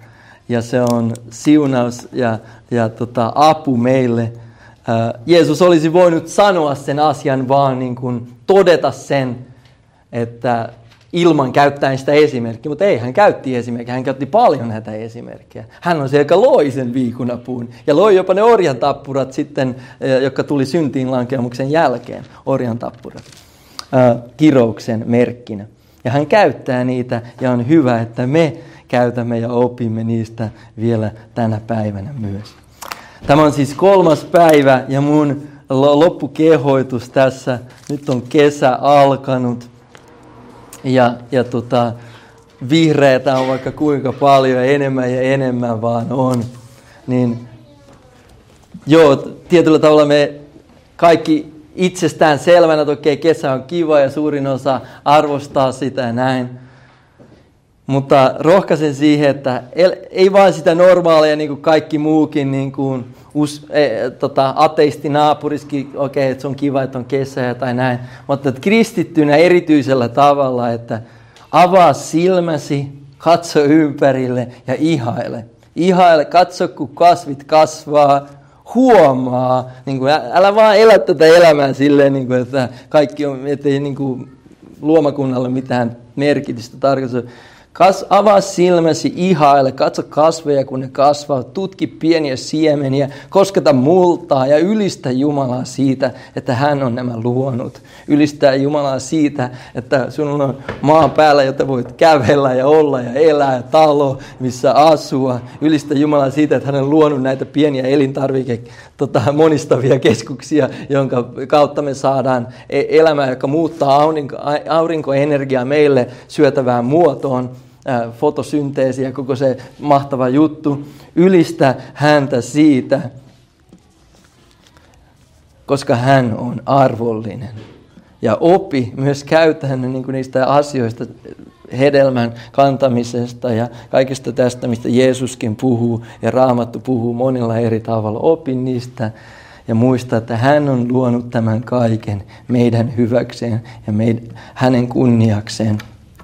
ja se on siunaus ja, ja tota, apu meille. Jeesus olisi voinut sanoa sen asian vaan niin kuin todeta sen, että ilman käyttäen sitä esimerkkiä, mutta ei, hän käytti esimerkkiä, hän käytti paljon näitä esimerkkejä. Hän on se, joka loi sen viikunapuun ja loi jopa ne orjantappurat sitten, jotka tuli syntiin lankeamuksen jälkeen, orjantappurat, kirouksen merkkinä. Ja hän käyttää niitä ja on hyvä, että me käytämme ja opimme niistä vielä tänä päivänä myös. Tämä on siis kolmas päivä ja mun loppukehoitus tässä. Nyt on kesä alkanut ja, ja tota, vihreätä on vaikka kuinka paljon, enemmän ja enemmän vaan on. Niin, joo, tietyllä tavalla me kaikki itsestään selvänä, että okei, kesä on kiva ja suurin osa arvostaa sitä ja näin. Mutta rohkaisen siihen, että ei vain sitä normaalia niin kuin kaikki muukin, niin kuin us, e, tota, ateisti naapuriskin, okei, okay, että se on kiva, että on kesä tai näin. Mutta että kristittynä erityisellä tavalla, että avaa silmäsi, katso ympärille ja ihaile. Ihaile, katso kun kasvit kasvaa, huomaa. Niin kuin, älä vaan elä tätä elämää silleen, niin kuin, että kaikki on, ettei niin kuin, luomakunnalle mitään merkitystä tarkoitusta. Kas, avaa silmäsi, ihaile, katso kasveja, kun ne kasvavat, tutki pieniä siemeniä, kosketa multaa ja ylistä Jumalaa siitä, että hän on nämä luonut. Ylistää Jumalaa siitä, että sinulla on maan päällä, jota voit kävellä ja olla ja elää ja talo, missä asua. Ylistä Jumalaa siitä, että hän on luonut näitä pieniä elintarvike tota, monistavia keskuksia, jonka kautta me saadaan elämää, joka muuttaa aurinko, aurinkoenergiaa meille syötävään muotoon. Fotosynteesi ja koko se mahtava juttu. Ylistä häntä siitä, koska hän on arvollinen. Ja opi myös käytännön niin kuin niistä asioista, hedelmän kantamisesta ja kaikesta tästä, mistä Jeesuskin puhuu ja Raamattu puhuu monilla eri tavalla. Opi niistä ja muista, että hän on luonut tämän kaiken meidän hyväkseen ja meidän, hänen kunniakseen.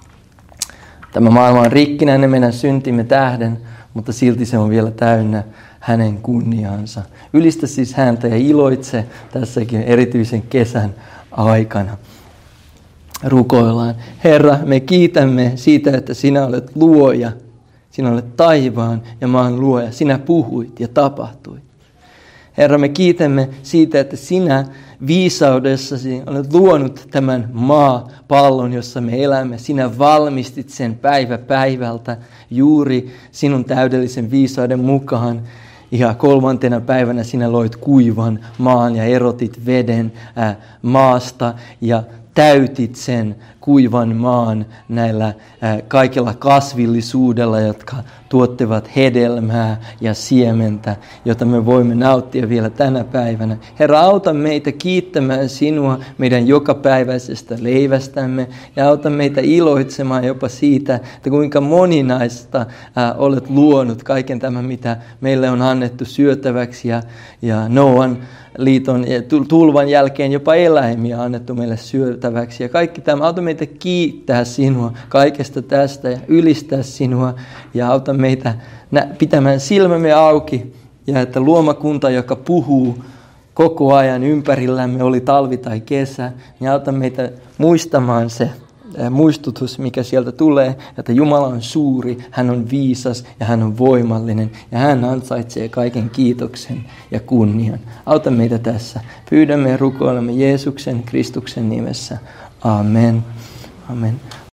Tämä maailma on rikkinäinen meidän syntimme tähden, mutta silti se on vielä täynnä hänen kunniaansa. Ylistä siis häntä ja iloitse tässäkin erityisen kesän aikana. Rukoillaan. Herra, me kiitämme siitä, että sinä olet luoja. Sinä olet taivaan ja maan luoja. Sinä puhuit ja tapahtuit. Herra, me kiitämme siitä, että sinä viisaudessasi olet luonut tämän maapallon, jossa me elämme. Sinä valmistit sen päivä päivältä juuri sinun täydellisen viisauden mukaan. Ja kolmantena päivänä sinä loit kuivan maan ja erotit veden ää, maasta ja täytit sen kuivan maan näillä ää, kaikella kasvillisuudella, jotka tuottavat hedelmää ja siementä, jota me voimme nauttia vielä tänä päivänä. Herra, auta meitä kiittämään sinua meidän jokapäiväisestä leivästämme ja auta meitä iloitsemaan jopa siitä, että kuinka moninaista ää, olet luonut kaiken tämän, mitä meille on annettu syötäväksi ja, ja Noan liiton ja tulvan jälkeen jopa eläimiä annettu meille syötäväksi. Ja kaikki tämä, auta meitä kiittää sinua kaikesta tästä ja ylistää sinua ja auta meitä pitämään silmämme auki. Ja että luomakunta, joka puhuu koko ajan ympärillämme, oli talvi tai kesä, niin auta meitä muistamaan se muistutus, mikä sieltä tulee, että Jumala on suuri, hän on viisas ja hän on voimallinen ja hän ansaitsee kaiken kiitoksen ja kunnian. Auta meitä tässä. Pyydämme ja rukoilemme Jeesuksen Kristuksen nimessä. Amen. Amen.